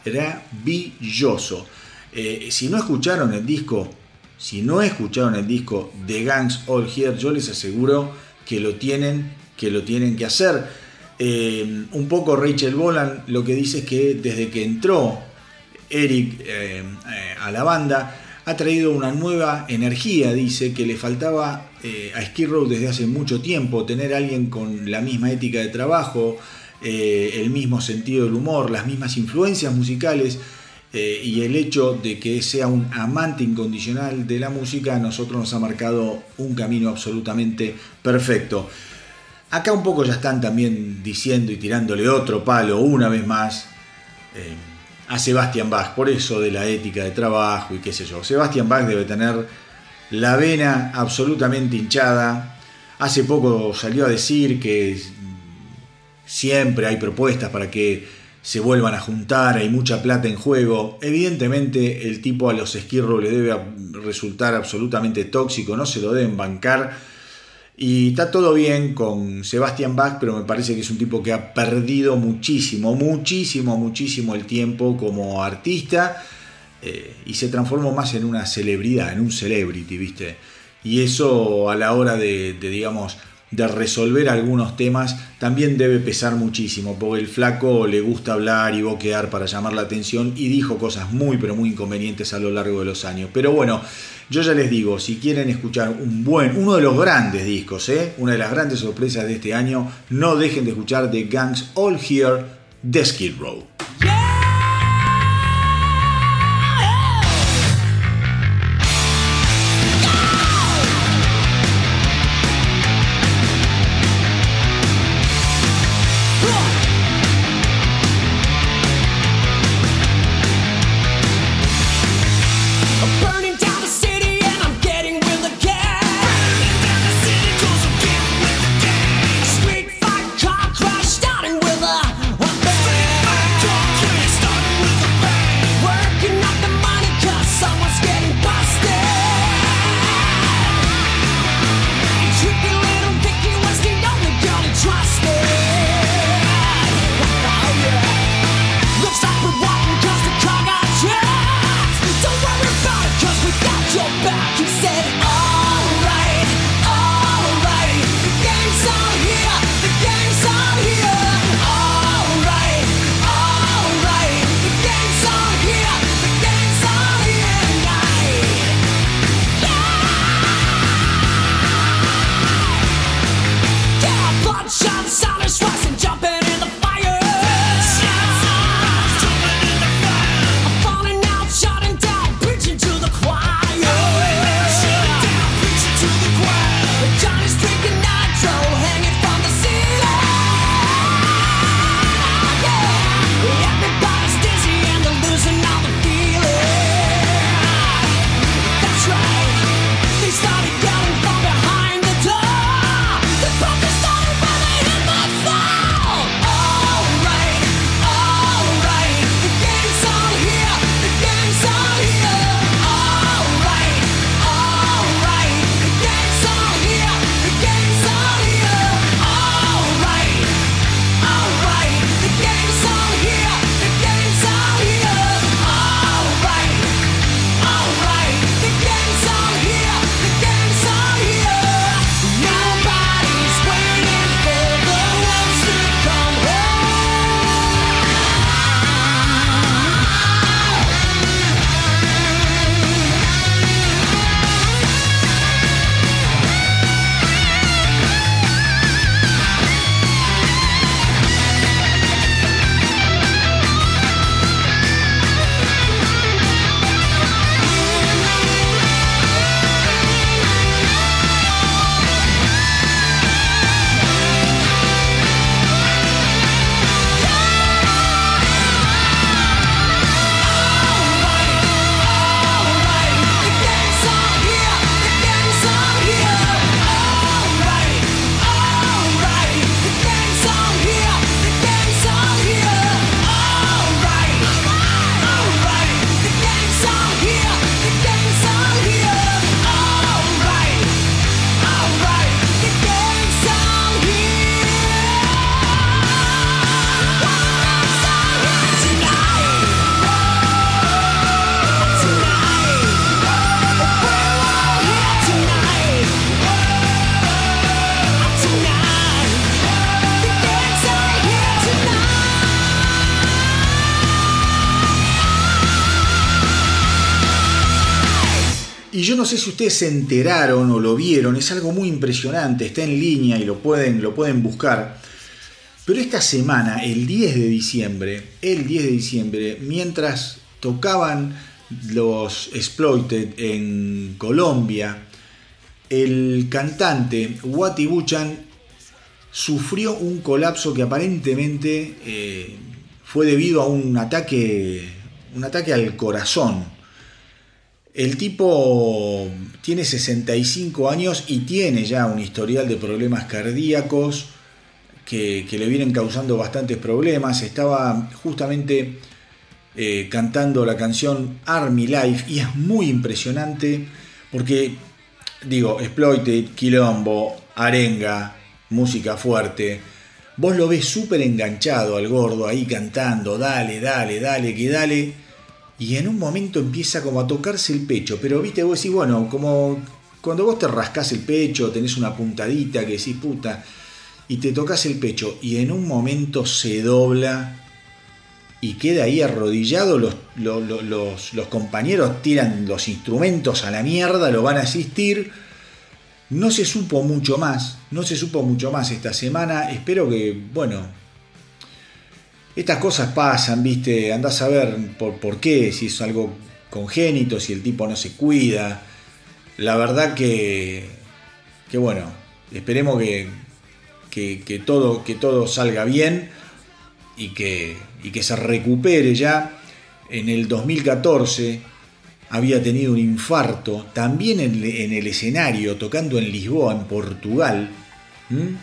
maravilloso. Eh, si no escucharon el disco, si no escucharon el disco The Gang's All Here, yo les aseguro que lo tienen, que lo tienen que hacer. Eh, un poco Rachel Bolan lo que dice es que desde que entró Erik eh, eh, a la banda, ha traído una nueva energía. Dice que le faltaba eh, a Skid Row desde hace mucho tiempo tener a alguien con la misma ética de trabajo, eh, el mismo sentido del humor, las mismas influencias musicales, eh, y el hecho de que sea un amante incondicional de la música a nosotros nos ha marcado un camino absolutamente perfecto. Acá un poco ya están también diciendo y tirándole otro palo una vez más eh, a Sebastian Bach, por eso de la ética de trabajo y qué sé yo. Sebastian Bach debe tener la vena absolutamente hinchada. Hace poco salió a decir que siempre hay propuestas para que se vuelvan a juntar, hay mucha plata en juego. Evidentemente el tipo a los Skid Row le debe resultar absolutamente tóxico, no se lo deben bancar. Y está todo bien con Sebastian Bach, pero me parece que es un tipo que ha perdido muchísimo, muchísimo, muchísimo el tiempo como artista, eh, y se transformó más en una celebridad, en un celebrity, ¿viste? Y eso a la hora de, de digamos, de resolver algunos temas también debe pesar muchísimo, porque el flaco le gusta hablar y boquear para llamar la atención, y dijo cosas muy, pero muy inconvenientes a lo largo de los años. Pero bueno, yo ya les digo, si quieren escuchar un buen, uno de los grandes discos, ¿eh? una de las grandes sorpresas de este año, no dejen de escuchar The Gang's All Here de Skid Row. Y yo no sé si ustedes se enteraron o lo vieron, es algo muy impresionante, está en línea y lo pueden, lo pueden buscar. Pero esta semana, el diez de diciembre, el diez de diciembre, mientras tocaban los Exploited en Colombia, el cantante Wattie Buchan sufrió un colapso que aparentemente eh, fue debido a un ataque, un ataque al corazón. El tipo tiene sesenta y cinco años y tiene ya un historial de problemas cardíacos que, que le vienen causando bastantes problemas. Estaba justamente eh, cantando la canción Army Life y es muy impresionante porque, digo, Exploited, quilombo, arenga, música fuerte. Vos lo ves súper enganchado al gordo ahí cantando, dale, dale, dale, que dale. Y en un momento empieza como a tocarse el pecho. Pero viste, vos decís, bueno, como cuando vos te rascás el pecho, tenés una puntadita que decís, puta, y te tocas el pecho. Y en un momento se dobla y queda ahí arrodillado. Los, los, los, los compañeros tiran los instrumentos a la mierda, lo van a asistir. No se supo mucho más, no se supo mucho más esta semana. Espero que, bueno... Estas cosas pasan, ¿viste? Andás a ver por, por qué, si es algo congénito, si el tipo no se cuida. La verdad que, que bueno, esperemos que, que, que, todo, que todo salga bien y que, y que se recupere ya. En el dos mil catorce había tenido un infarto, también en, en el escenario, tocando en Lisboa, en Portugal. ¿Mm? Eh,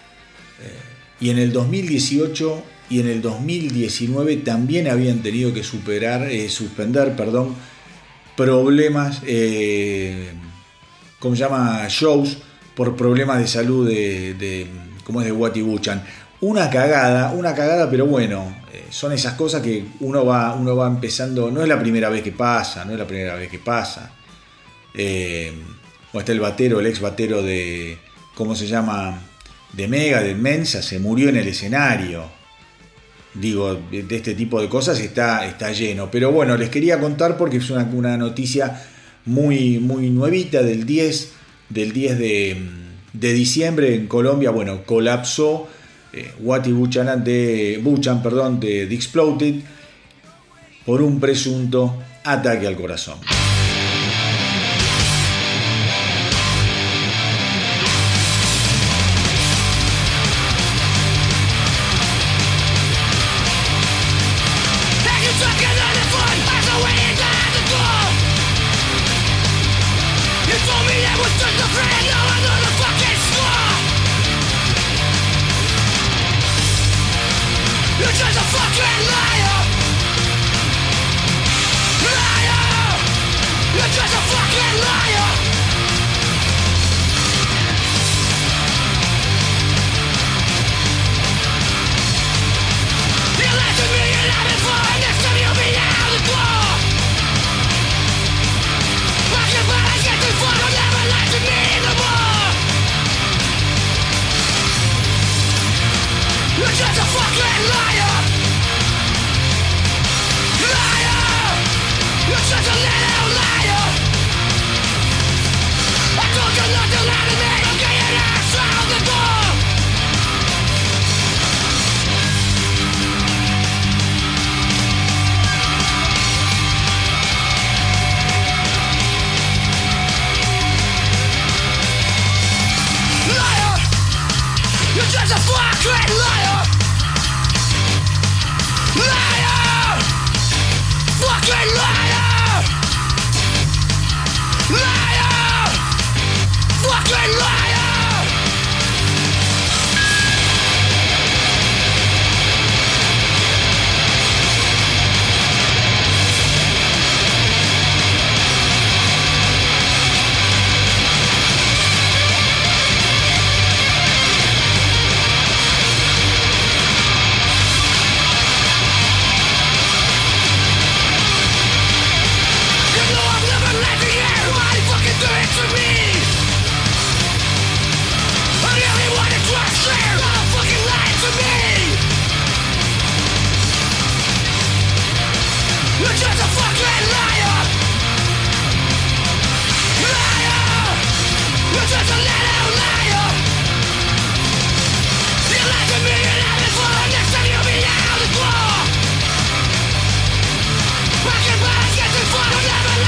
y en el dos mil dieciocho... y en el dos mil diecinueve también habían tenido que superar, eh, suspender perdón, problemas, eh, ¿cómo se llama? Shows por problemas de salud de, de ¿cómo es? De Wattie Buchan. Una cagada, una cagada, pero bueno, eh, son esas cosas que uno va, uno va empezando, no es la primera vez que pasa, no es la primera vez que pasa. Eh, o está el batero, el ex batero de, ¿cómo se llama? De Mega, de Mensa, se murió en el escenario. Digo, de este tipo de cosas está, está lleno. Pero bueno, les quería contar porque es una, una noticia muy, muy nuevita del diez, del diez de, de diciembre en Colombia. Bueno, colapsó eh, Wattie Buchan, de, Buchan perdón, de The Exploited por un presunto ataque al corazón.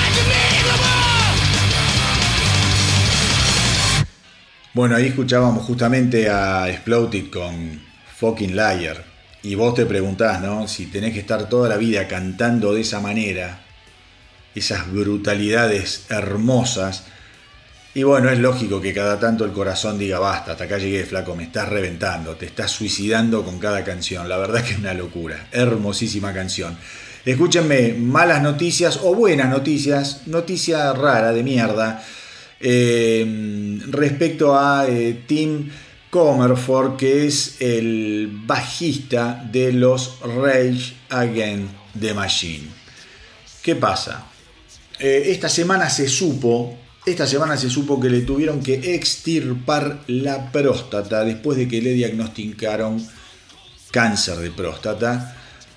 Bueno, ahí escuchábamos justamente a Exploded con Fucking Liar. Y vos te preguntás, ¿no? Si tenés que estar toda la vida cantando de esa manera, esas brutalidades hermosas. Y bueno, es lógico que cada tanto el corazón diga, basta, hasta acá llegué, flaco, me estás reventando, te estás suicidando con cada canción. La verdad que es una locura, hermosísima canción. Escúchenme, malas noticias o buenas noticias, noticia rara de mierda. Eh, respecto a eh, Tim Comerford, que es el bajista de los Rage Against the Machine. ¿Qué pasa? Eh, esta semana se supo, esta semana se supo que le tuvieron que extirpar la próstata después de que le diagnosticaron cáncer de próstata.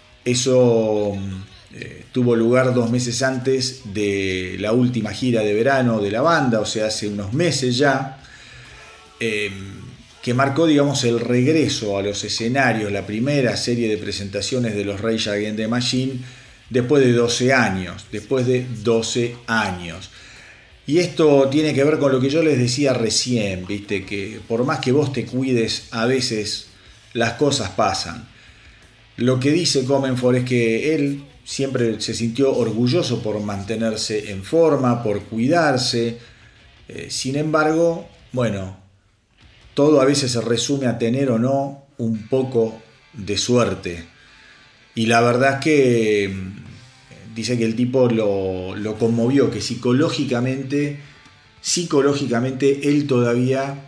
Eso Eh, tuvo lugar dos meses antes de la última gira de verano de la banda, o sea, hace unos meses ya, eh, que marcó, digamos, el regreso a los escenarios, la primera serie de presentaciones de los Rage Against the Machine después de doce años, después de doce años. Y esto tiene que ver con lo que yo les decía recién, viste, que por más que vos te cuides, a veces las cosas pasan. Lo que dice Comerford es que él siempre se sintió orgulloso por mantenerse en forma, por cuidarse. Eh, sin embargo, bueno, todo a veces se resume a tener o no un poco de suerte. Y la verdad es que dice que el tipo lo, lo conmovió, que psicológicamente, psicológicamente él todavía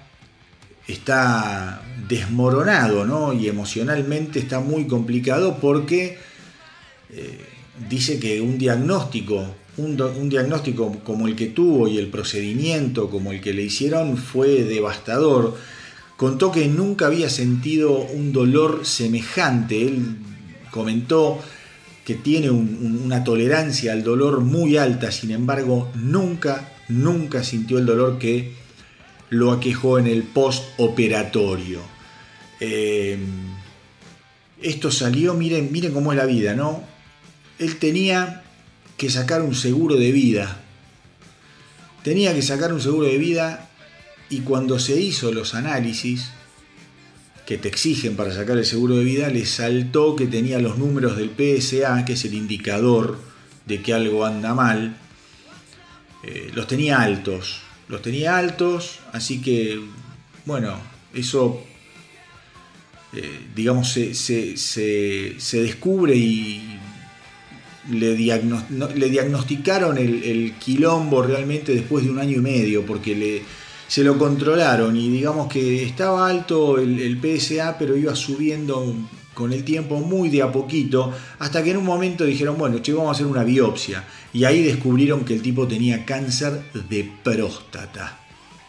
está desmoronado, ¿no? Y emocionalmente está muy complicado porque Eh, dice que un diagnóstico, un, do, un diagnóstico como el que tuvo y el procedimiento como el que le hicieron fue devastador. Contó que nunca había sentido un dolor semejante. Él comentó que tiene un, un, una tolerancia al dolor muy alta, sin embargo nunca, nunca sintió el dolor que lo aquejó en el postoperatorio. Eh, esto salió, miren, miren cómo es la vida, ¿no? Él tenía que sacar un seguro de vida. Tenía que sacar un seguro de vida y cuando se hizo los análisis que te exigen para sacar el seguro de vida, le saltó que tenía los números del P S A, que es el indicador de que algo anda mal. Eh, los tenía altos. Los tenía altos, así que, bueno, eso, eh, digamos, se, se, se, se descubre y Le, diagnost- no, le diagnosticaron el, el quilombo realmente después de un año y medio, porque le, se lo controlaron y digamos que estaba alto el, el P S A, pero iba subiendo con el tiempo muy de a poquito, hasta que en un momento dijeron, bueno, che, vamos a hacer una biopsia, y ahí descubrieron que el tipo tenía cáncer de próstata.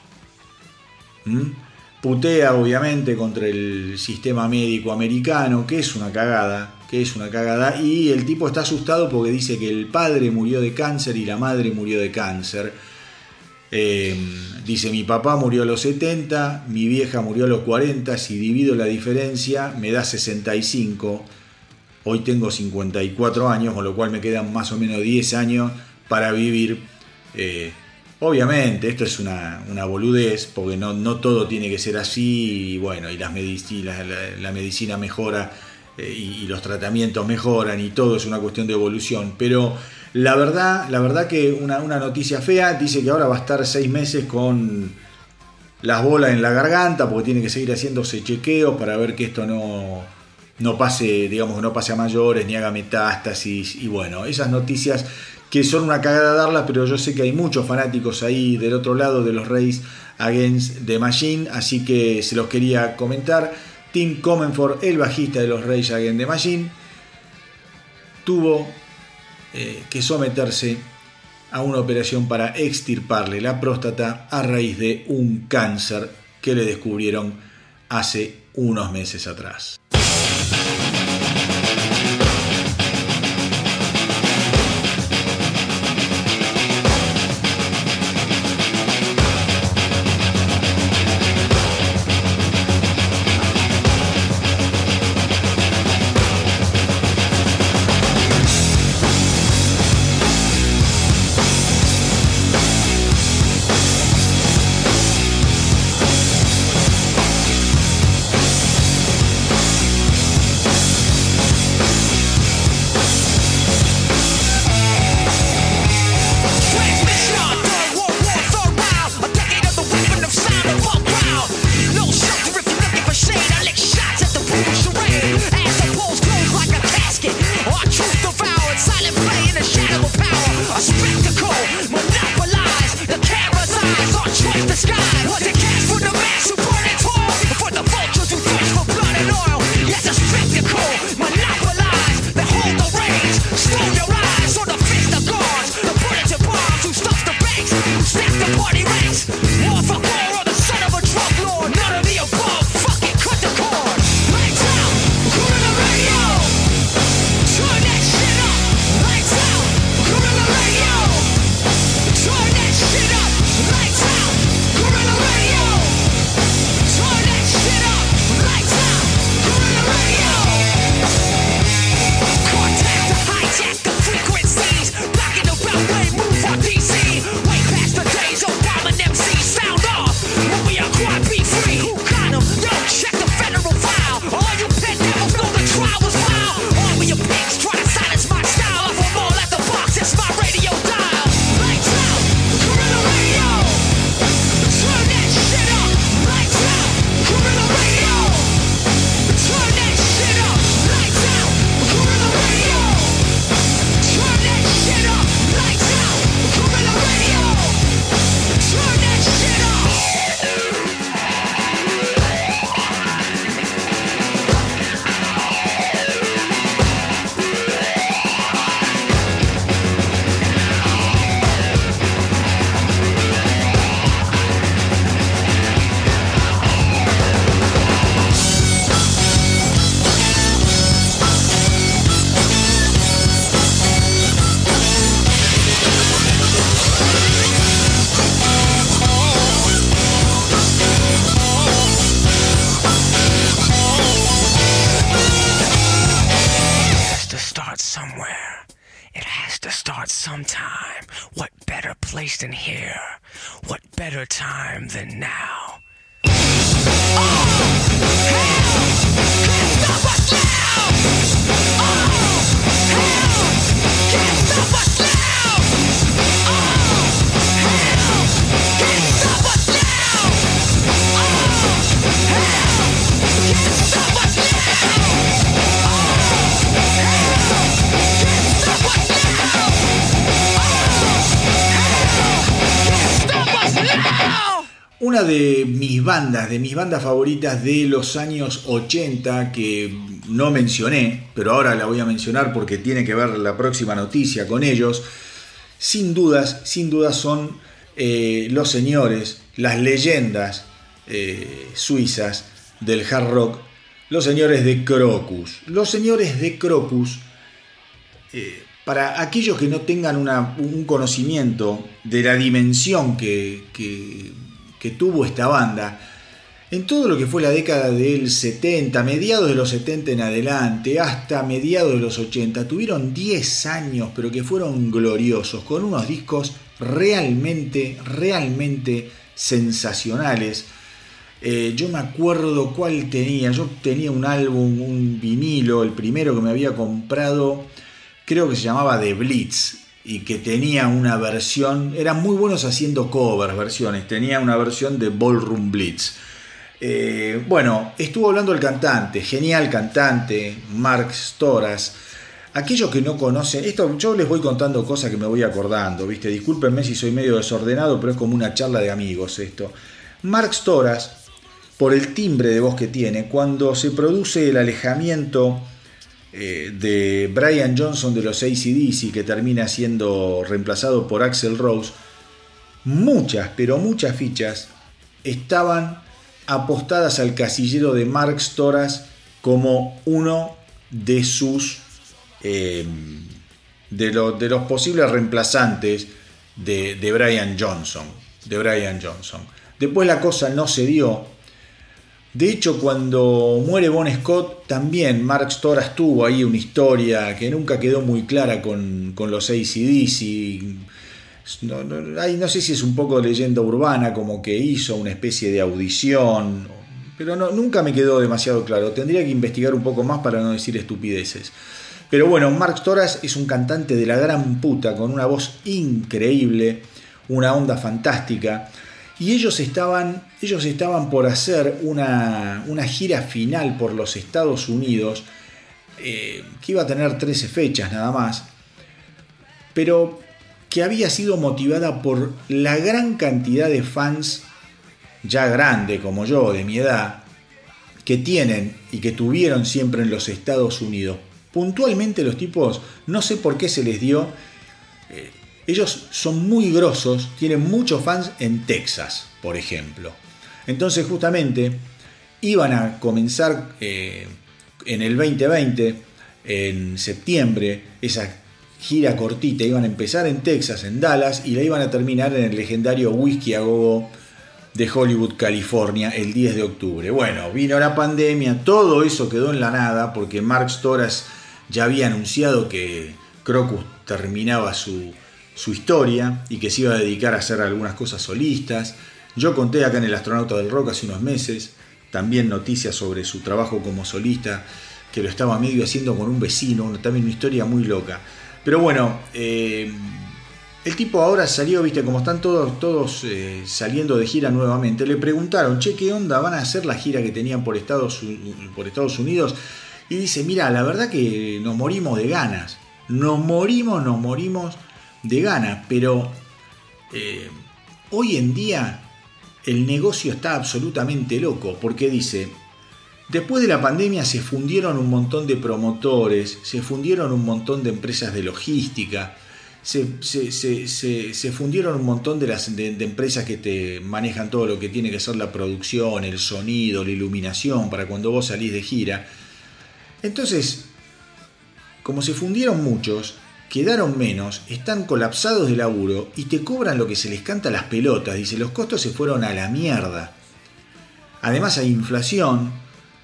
¿Mm? Putea obviamente contra el sistema médico americano, que es una cagada, que es una cagada, y el tipo está asustado porque dice que el padre murió de cáncer y la madre murió de cáncer. Eh, dice, mi papá murió a los setenta, mi vieja murió a los cuarenta, si divido la diferencia me da sesenta y cinco, hoy tengo cincuenta y cuatro años, con lo cual me quedan más o menos diez años para vivir. Eh, obviamente esto es una, una boludez, porque no, no todo tiene que ser así, y bueno, y las medic- la, la, la medicina mejora, eh, y, y los tratamientos mejoran, y todo es una cuestión de evolución, pero la verdad, la verdad que una, una noticia fea. Dice que ahora va a estar seis meses con las bolas en la garganta, porque tiene que seguir haciéndose chequeos para ver que esto no, no pase, digamos, que no pase a mayores, ni haga metástasis, y bueno, esas noticias que son una cagada darlas, pero yo sé que hay muchos fanáticos ahí del otro lado de los Rage Against the Machine, así que se los quería comentar. Tim Comerford, el bajista de los Rage Against the Machine, tuvo eh, que someterse a una operación para extirparle la próstata a raíz de un cáncer que le descubrieron hace unos meses atrás. to start sometime. What better place than here? What better time than now? Oh, hell! Can't stop us now! Oh, hell! Can't stop us now! Oh, hell! Can't stop us now! Oh, hell! Can't stop us now! Una de mis bandas, de mis bandas favoritas de los años ochenta que no mencioné, pero ahora la voy a mencionar porque tiene que ver la próxima noticia con ellos, sin dudas, sin dudas son eh, los señores, las leyendas eh, suizas del hard rock, los señores de Krokus. Los señores de Krokus, eh, para aquellos que no tengan una, un conocimiento de la dimensión que, que, que tuvo esta banda, en todo lo que fue la década del setenta, mediados de los setenta en adelante, hasta mediados de los ochenta, tuvieron diez años, pero que fueron gloriosos, con unos discos realmente, realmente sensacionales. Eh, yo me acuerdo cuál tenía, yo tenía un álbum, un vinilo, el primero que me había comprado, creo que se llamaba The Blitz, y que tenía una versión, eran muy buenos haciendo covers, versiones, tenía una versión de Ballroom Blitz. Eh, bueno, estuvo hablando el cantante, genial cantante, Mark Storas. Aquellos que no conocen, esto yo les voy contando cosas que me voy acordando, ¿viste? Discúlpenme si soy medio desordenado, pero es como una charla de amigos esto. Mark Storas, por el timbre de voz que tiene, cuando se produce el alejamiento eh, de Brian Johnson de los A C D C, que termina siendo reemplazado por Axl Rose, muchas, pero muchas fichas estaban apostadas al casillero de Mark Storas como uno de sus eh, de, lo, de los posibles reemplazantes de, de Brian Johnson, de Brian Johnson. Después la cosa no se dio. De hecho, cuando muere Bon Scott, también Mark Storas tuvo ahí una historia que nunca quedó muy clara con, con los A C D C. No, no, hay, no sé si es un poco leyenda urbana, como que hizo una especie de audición, pero no, nunca me quedó demasiado claro. Tendría que investigar un poco más para no decir estupideces. Pero bueno, Mark Storas es un cantante de la gran puta, con una voz increíble, una onda fantástica. Y ellos estaban, ellos estaban por hacer una, una gira final por los Estados Unidos, eh, que iba a tener trece fechas nada más, pero que había sido motivada por la gran cantidad de fans, ya grande como yo, de mi edad, que tienen y que tuvieron siempre en los Estados Unidos. Puntualmente los tipos, no sé por qué se les dio, eh, ellos son muy grosos, tienen muchos fans en Texas, por ejemplo. Entonces justamente iban a comenzar eh, en el veinte veinte, en septiembre, esa gira cortita, iban a empezar en Texas, en Dallas, y la iban a terminar en el legendario Whisky a Go-Go de Hollywood, California, el diez de octubre. Bueno, vino la pandemia, todo eso quedó en la nada, porque Mark Storas ya había anunciado que Krokus terminaba su, su historia y que se iba a dedicar a hacer algunas cosas solistas. Yo conté acá en El Astronauta del Rock hace unos meses, también noticias sobre su trabajo como solista, que lo estaba medio haciendo con un vecino, también una historia muy loca. Pero bueno, eh, el tipo ahora salió, viste, como están todos, todos eh, saliendo de gira nuevamente, le preguntaron, che, ¿qué onda? ¿Van a hacer la gira que tenían por Estados, por Estados Unidos? Y dice, mira, la verdad que nos morimos de ganas, nos morimos, nos morimos de ganas, pero eh, hoy en día el negocio está absolutamente loco, porque dice, después de la pandemia se fundieron un montón de promotores, se fundieron un montón de empresas de logística, se, se, se, se, se fundieron un montón de, las, de, de empresas que te manejan todo lo que tiene que ser la producción, el sonido, la iluminación, para cuando vos salís de gira. Entonces, como se fundieron muchos, quedaron menos, están colapsados de laburo y te cobran lo que se les canta a las pelotas. Dice, los costos se fueron a la mierda. Además hay inflación.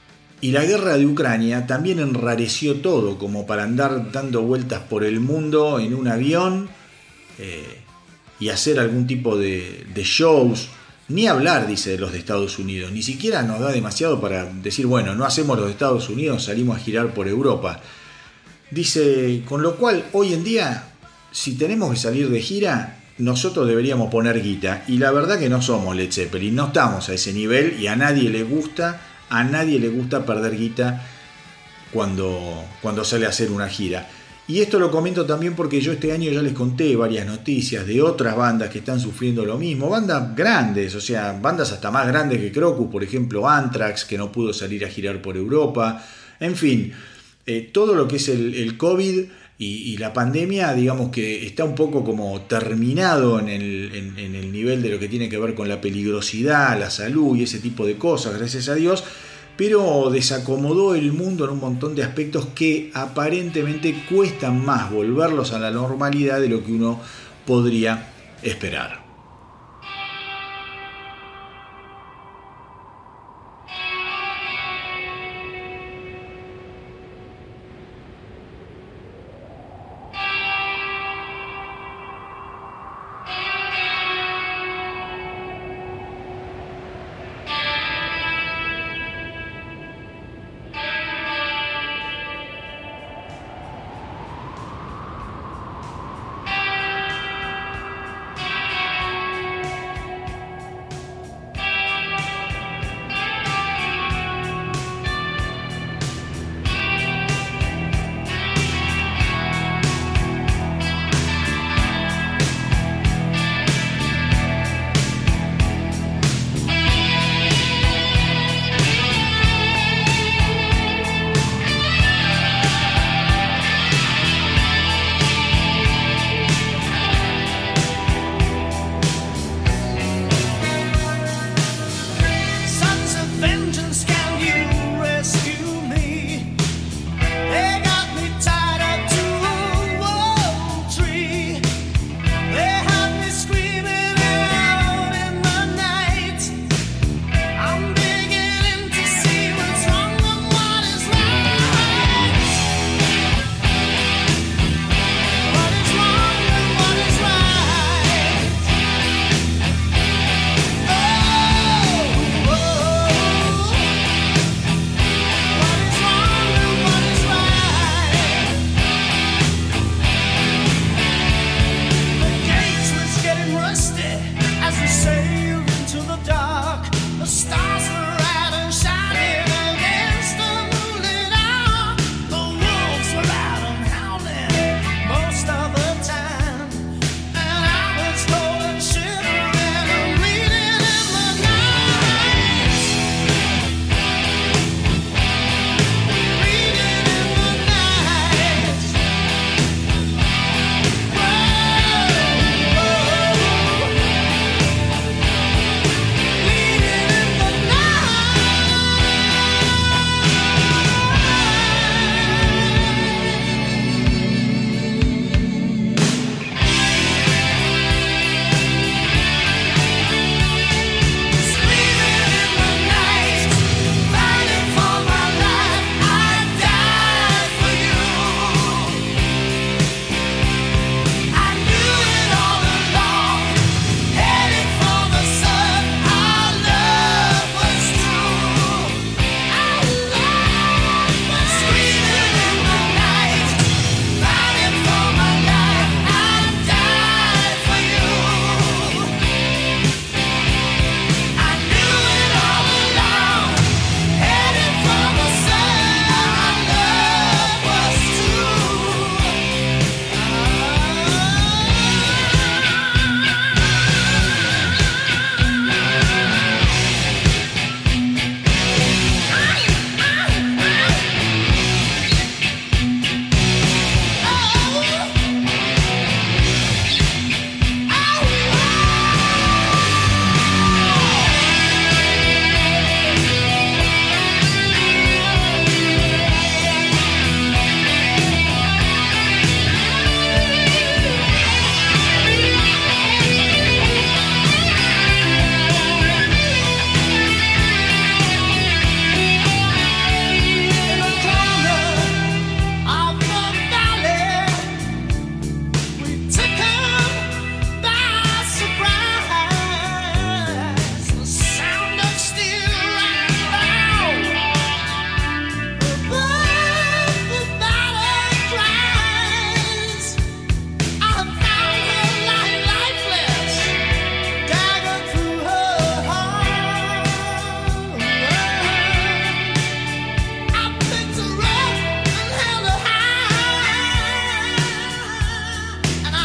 Y la guerra de Ucrania también enrareció todo, como para andar dando vueltas por el mundo en un avión eh, y hacer algún tipo de, de shows. Ni hablar, dice, de los de Estados Unidos. Ni siquiera nos da demasiado para decir, bueno, no hacemos los de Estados Unidos, salimos a girar por Europa. Dice, con lo cual, hoy en día, si tenemos que salir de gira, nosotros deberíamos poner guita. Y la verdad que no somos Led Zeppelin, no estamos a ese nivel y a nadie le gusta, a nadie le gusta perder guita cuando, cuando sale a hacer una gira. Y esto lo comento también porque yo este año ya les conté varias noticias de otras bandas que están sufriendo lo mismo. Bandas grandes, o sea, bandas hasta más grandes que Crocus, por ejemplo Anthrax, que no pudo salir a girar por Europa. En fin, eh, todo lo que es el, el COVID y, y la pandemia, digamos que está un poco como terminado en el, en, en el nivel de lo que tiene que ver con la peligrosidad, la salud y ese tipo de cosas, gracias a Dios. Pero desacomodó el mundo en un montón de aspectos que aparentemente cuestan más volverlos a la normalidad de lo que uno podría esperar.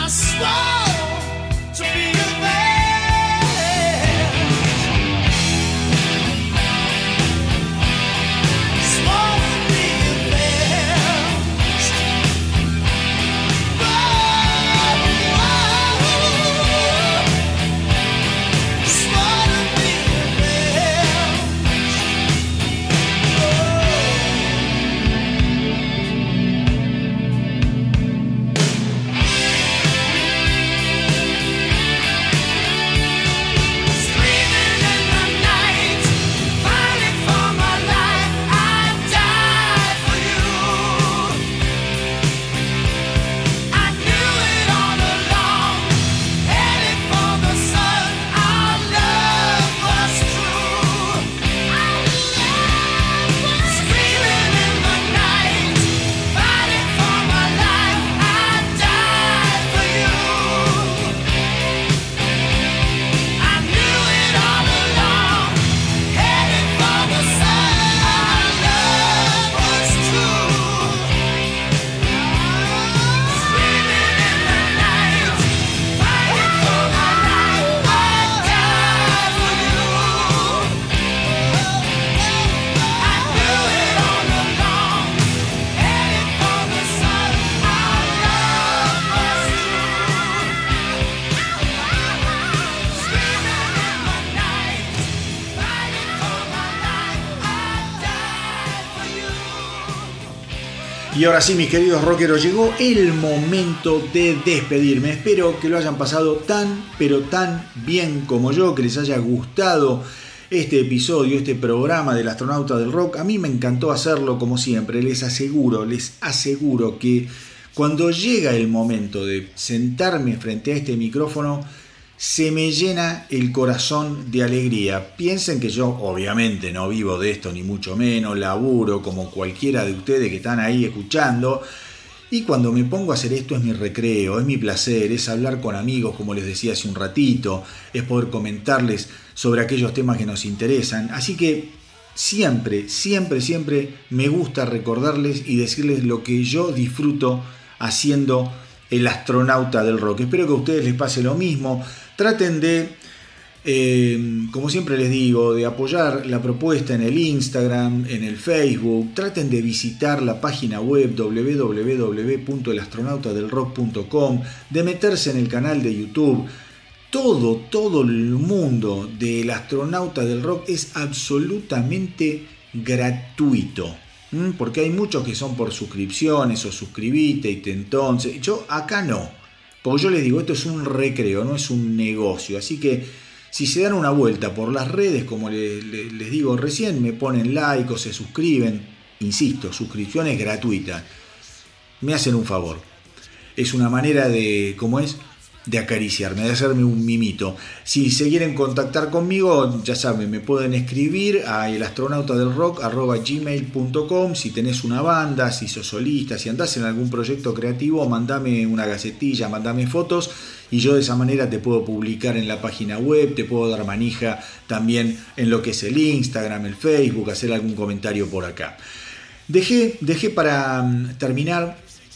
Y ahora sí, mis queridos rockeros, llegó el momento de despedirme. Espero que lo hayan pasado tan, pero tan bien como yo, que les haya gustado este episodio, este programa del Astronauta del Rock. A mí me encantó hacerlo como siempre. Les aseguro, les aseguro que cuando llega el momento de sentarme frente a este micrófono, se me llena el corazón de alegría. Piensen que yo obviamente no vivo de esto, ni mucho menos, laburo como cualquiera de ustedes que están ahí escuchando, y cuando me pongo a hacer esto es mi recreo, es mi placer, es hablar con amigos, como les decía hace un ratito, es poder comentarles sobre aquellos temas que nos interesan. Así que siempre, siempre, siempre me gusta recordarles y decirles lo que yo disfruto haciendo el Astronauta del Rock. Espero que a ustedes les pase lo mismo. Traten de, eh, como siempre les digo, de apoyar la propuesta en el Instagram, en el Facebook. Traten de visitar la página web doble u doble u doble u punto el astronauta del rock punto com, de meterse en el canal de YouTube. Todo, todo el mundo del Astronauta del Rock es absolutamente gratuito. ¿Mm? Porque hay muchos que son por suscripciones o suscribite y te entonces. Yo acá no. Porque yo les digo, esto es un recreo, no es un negocio. Así que si se dan una vuelta por las redes, como les, les, les digo recién, me ponen like o se suscriben. Insisto, suscripción es gratuita. Me hacen un favor. Es una manera de, ¿cómo es? De acariciarme, de hacerme un mimito. Si se quieren contactar conmigo, ya saben, me pueden escribir a elastronautadelrock arroba gmail punto com. Si tenés una banda, si sos solista, si andás en algún proyecto creativo, mandame una gacetilla, mandame fotos y yo de esa manera te puedo publicar en la página web, te puedo dar manija también en lo que es el Instagram, el Facebook, hacer algún comentario por acá. Dejé, dejé para terminar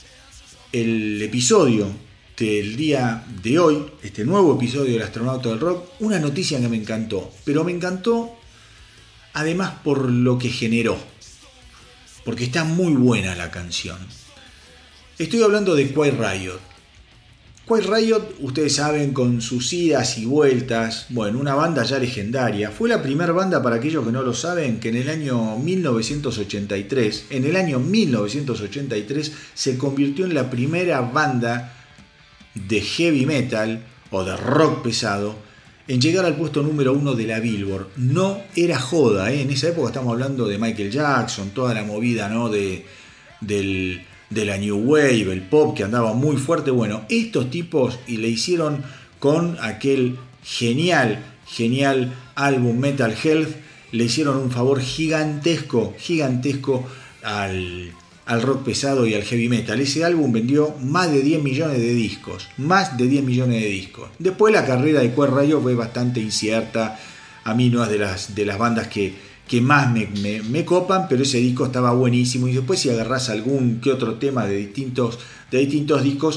el episodio del día de hoy, este nuevo episodio del Astronauta del Rock, una noticia que me encantó, pero me encantó además por lo que generó, porque está muy buena la canción. Estoy hablando de Quiet Riot. Quiet Riot, ustedes saben, con sus idas y vueltas, bueno, una banda ya legendaria. Fue la primera banda, para aquellos que no lo saben, que en el año mil novecientos ochenta y tres, en el año mil novecientos ochenta y tres se convirtió en la primera banda de heavy metal o de rock pesado en llegar al puesto número uno de la Billboard. No era joda, ¿eh? En esa época estamos hablando de Michael Jackson, toda la movida, ¿no? de, del, de la New Wave, el pop que andaba muy fuerte. Bueno, estos tipos, y le hicieron con aquel genial, genial álbum Metal Health, le hicieron un favor gigantesco, gigantesco al al rock pesado y al heavy metal. Ese álbum vendió más de diez millones de discos, más de diez millones de discos. Después la carrera de Quiet Riot fue bastante incierta. A mí no es de las, de las bandas que, que más me, me, me copan, pero ese disco estaba buenísimo. Y después si agarrás algún que otro tema de distintos, de distintos discos,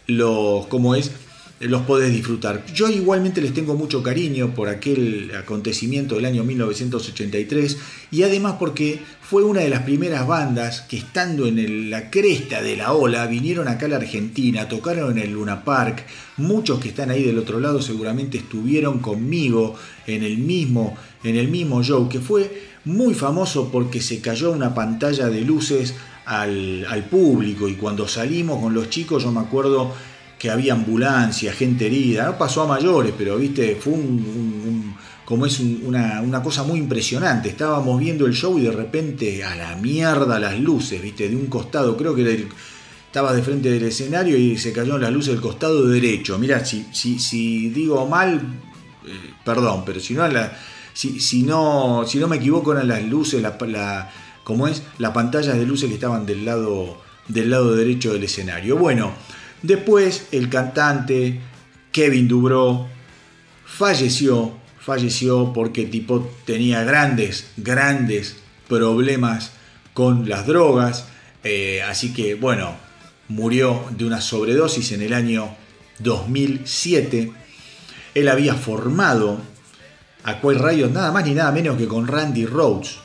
los, como es, los podés disfrutar. Yo igualmente les tengo mucho cariño por aquel acontecimiento del año mil novecientos ochenta y tres y además porque fue una de las primeras bandas que, estando en el, la cresta de la ola, vinieron acá a la Argentina, tocaron en el Luna Park. Muchos que están ahí del otro lado seguramente estuvieron conmigo en el mismo, en el mismo show, que fue muy famoso porque se cayó una pantalla de luces al, al público, y cuando salimos con los chicos yo me acuerdo que había ambulancia, gente herida, no pasó a mayores, pero viste, fue un, un, un como es un, una, una cosa muy impresionante. Estábamos viendo el show y de repente a la mierda las luces, viste, de un costado, creo que del, estaba de frente del escenario y se cayeron las luces del costado derecho. Mirá, si, si, si digo mal, eh, perdón, pero si no, la, si, si no si no me equivoco, eran las luces, la, la, como es, las pantallas de luces que estaban del lado, del lado derecho del escenario. Bueno, después el cantante Kevin DuBrow falleció, falleció porque el tipo tenía grandes, grandes problemas con las drogas, eh, así que bueno, murió de una sobredosis en el año dos mil siete. Él había formado a Quiet Riot nada más ni nada menos que con Randy Rhoads.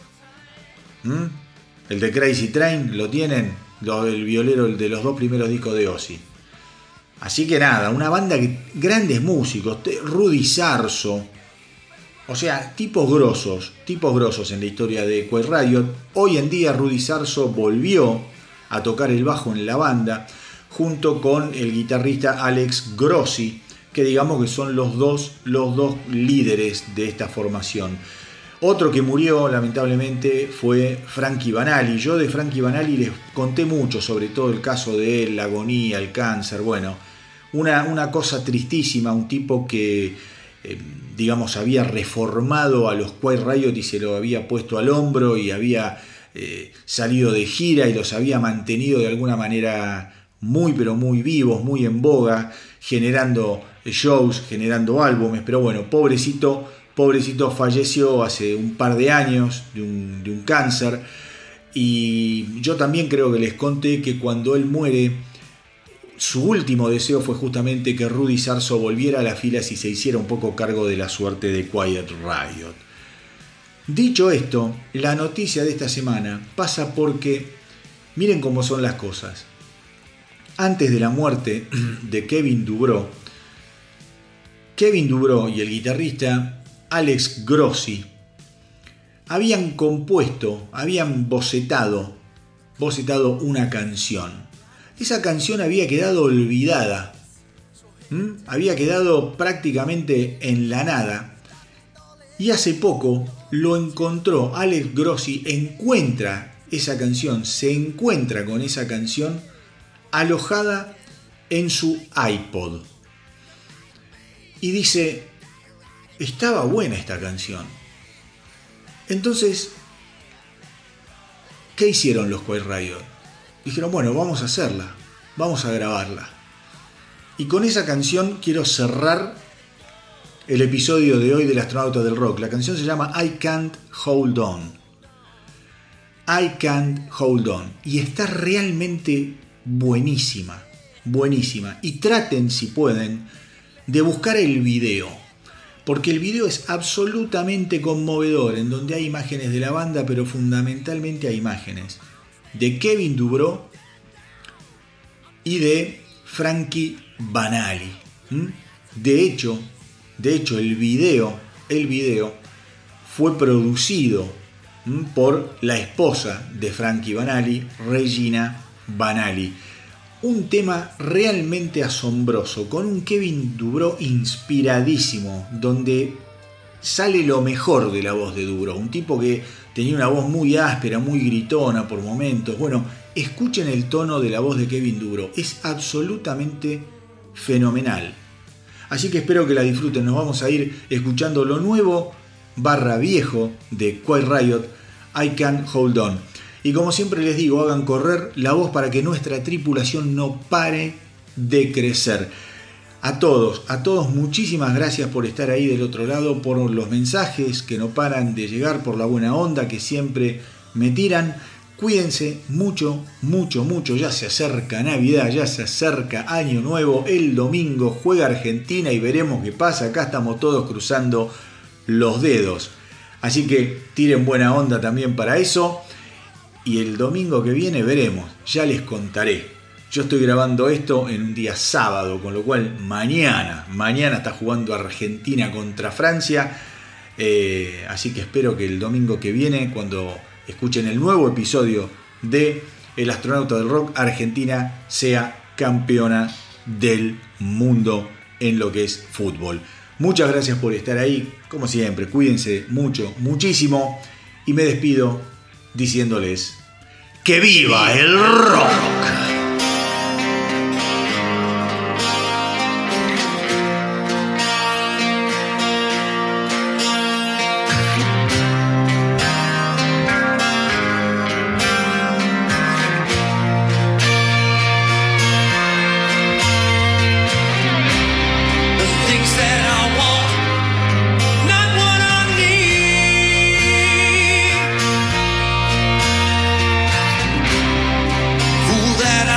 ¿Mm? El de Crazy Train, ¿lo tienen? El violero de los dos primeros discos de Ozzy. Así que nada, una banda que grandes músicos, Rudy Sarzo, o sea, tipos grosos, tipos grosos en la historia de Quiet Riot. Hoy en día Rudy Sarzo volvió a tocar el bajo en la banda junto con el guitarrista Alex Grossi, que digamos que son los dos, los dos líderes de esta formación. Otro que murió lamentablemente fue Frankie Banali. Yo de Frankie Banali les conté mucho, sobre todo el caso de él, la agonía, el cáncer. Bueno, una, una cosa tristísima, un tipo que, eh, digamos, había reformado a los Quiet Riot y se lo había puesto al hombro y había eh, salido de gira y los había mantenido de alguna manera muy, pero muy vivos, muy en boga, generando shows, generando álbumes. Pero bueno, pobrecito... Pobrecito falleció hace un par de años de un, de un cáncer, y yo también creo que les conté que cuando él muere, su último deseo fue justamente que Rudy Sarzo volviera a las filas y se hiciera un poco cargo de la suerte de Quiet Riot. Dicho esto, la noticia de esta semana pasa porque, miren cómo son las cosas. Antes de la muerte de Kevin DuBrow, Kevin DuBrow y el guitarrista Alex Grossi habían compuesto, habían bocetado, bocetado una canción. Esa canción había quedado olvidada, ¿Mm? había quedado prácticamente en la nada, y hace poco lo encontró. Alex Grossi encuentra esa canción, se encuentra con esa canción alojada en su iPod y dice: estaba buena esta canción. Entonces, ¿qué hicieron los Quiet Riot? Dijeron, bueno, vamos a hacerla, vamos a grabarla. Y con esa canción quiero cerrar el episodio de hoy del Astronauta del Rock. La canción se llama I Can't Hold On. I Can't Hold On. Y está realmente buenísima, buenísima. Y traten, si pueden, de buscar el video, porque el video es absolutamente conmovedor, en donde hay imágenes de la banda, pero fundamentalmente hay imágenes de Kevin DuBrow y de Frankie Banali. De hecho, de hecho el video, el video fue producido por la esposa de Frankie Banali, Regina Banali. Un tema realmente asombroso, con un Kevin DuBrow inspiradísimo, donde sale lo mejor de la voz de DuBrow. Un tipo que tenía una voz muy áspera, muy gritona por momentos. Bueno, escuchen el tono de la voz de Kevin DuBrow, es absolutamente fenomenal. Así que espero que la disfruten. Nos vamos a ir escuchando lo nuevo barra viejo de Quiet Riot, I Can't Hold On. Y como siempre les digo, hagan correr la voz para que nuestra tripulación no pare de crecer. A todos, a todos muchísimas gracias por estar ahí del otro lado, por los mensajes que no paran de llegar, por la buena onda que siempre me tiran. Cuídense mucho, mucho, mucho. Ya se acerca Navidad, ya se acerca Año Nuevo. El domingo juega Argentina y veremos qué pasa. Acá estamos todos cruzando los dedos. Así que tiren buena onda también para eso. Y el domingo que viene veremos, ya les contaré. Yo estoy grabando esto en un día sábado, con lo cual mañana, mañana está jugando Argentina contra Francia. Eh, así que espero que el domingo que viene, cuando escuchen el nuevo episodio de El Astronauta del Rock, Argentina sea campeona del mundo en lo que es fútbol. Muchas gracias por estar ahí, como siempre, cuídense mucho, muchísimo, y me despido diciéndoles ¡que viva el rock! That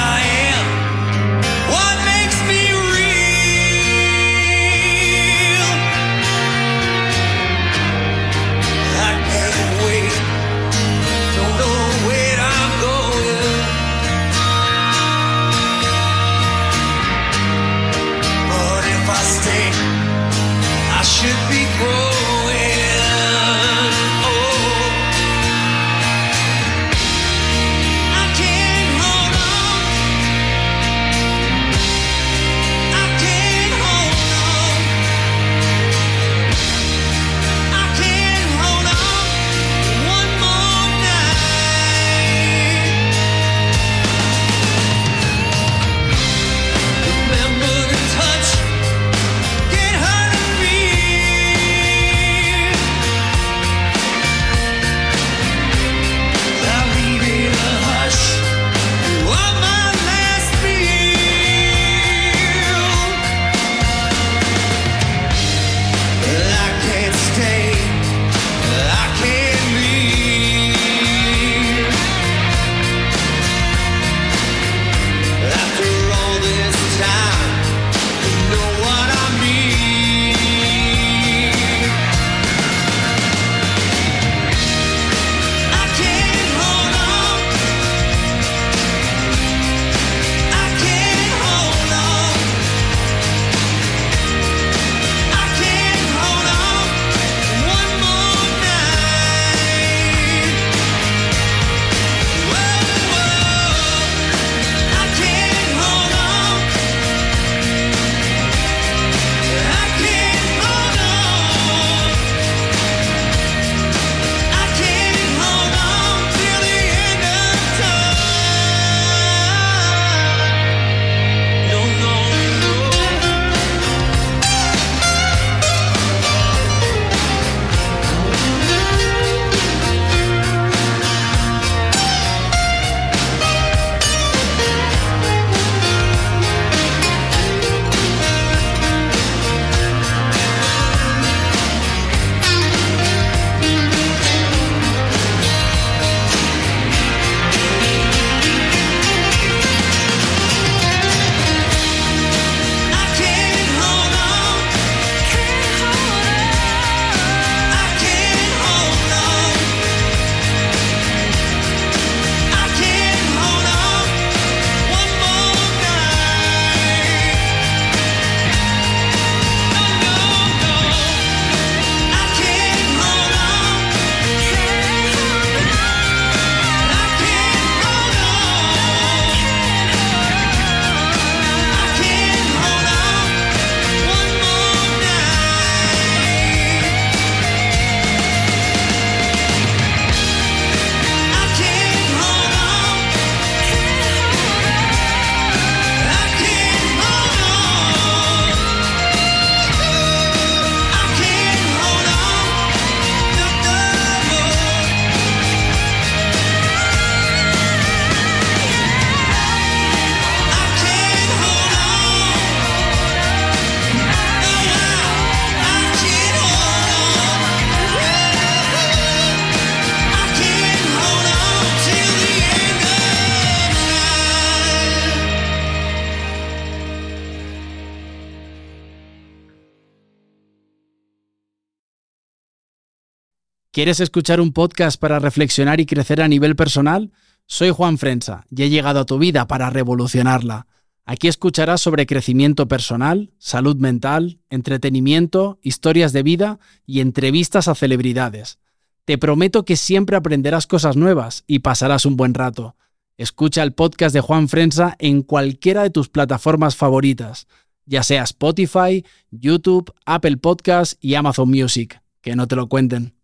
¿Quieres escuchar un podcast para reflexionar y crecer a nivel personal? Soy Juan Frensa y he llegado a tu vida para revolucionarla. Aquí escucharás sobre crecimiento personal, salud mental, entretenimiento, historias de vida y entrevistas a celebridades. Te prometo que siempre aprenderás cosas nuevas y pasarás un buen rato. Escucha el podcast de Juan Frensa en cualquiera de tus plataformas favoritas, ya sea Spotify, YouTube, Apple Podcasts y Amazon Music. Que no te lo cuenten.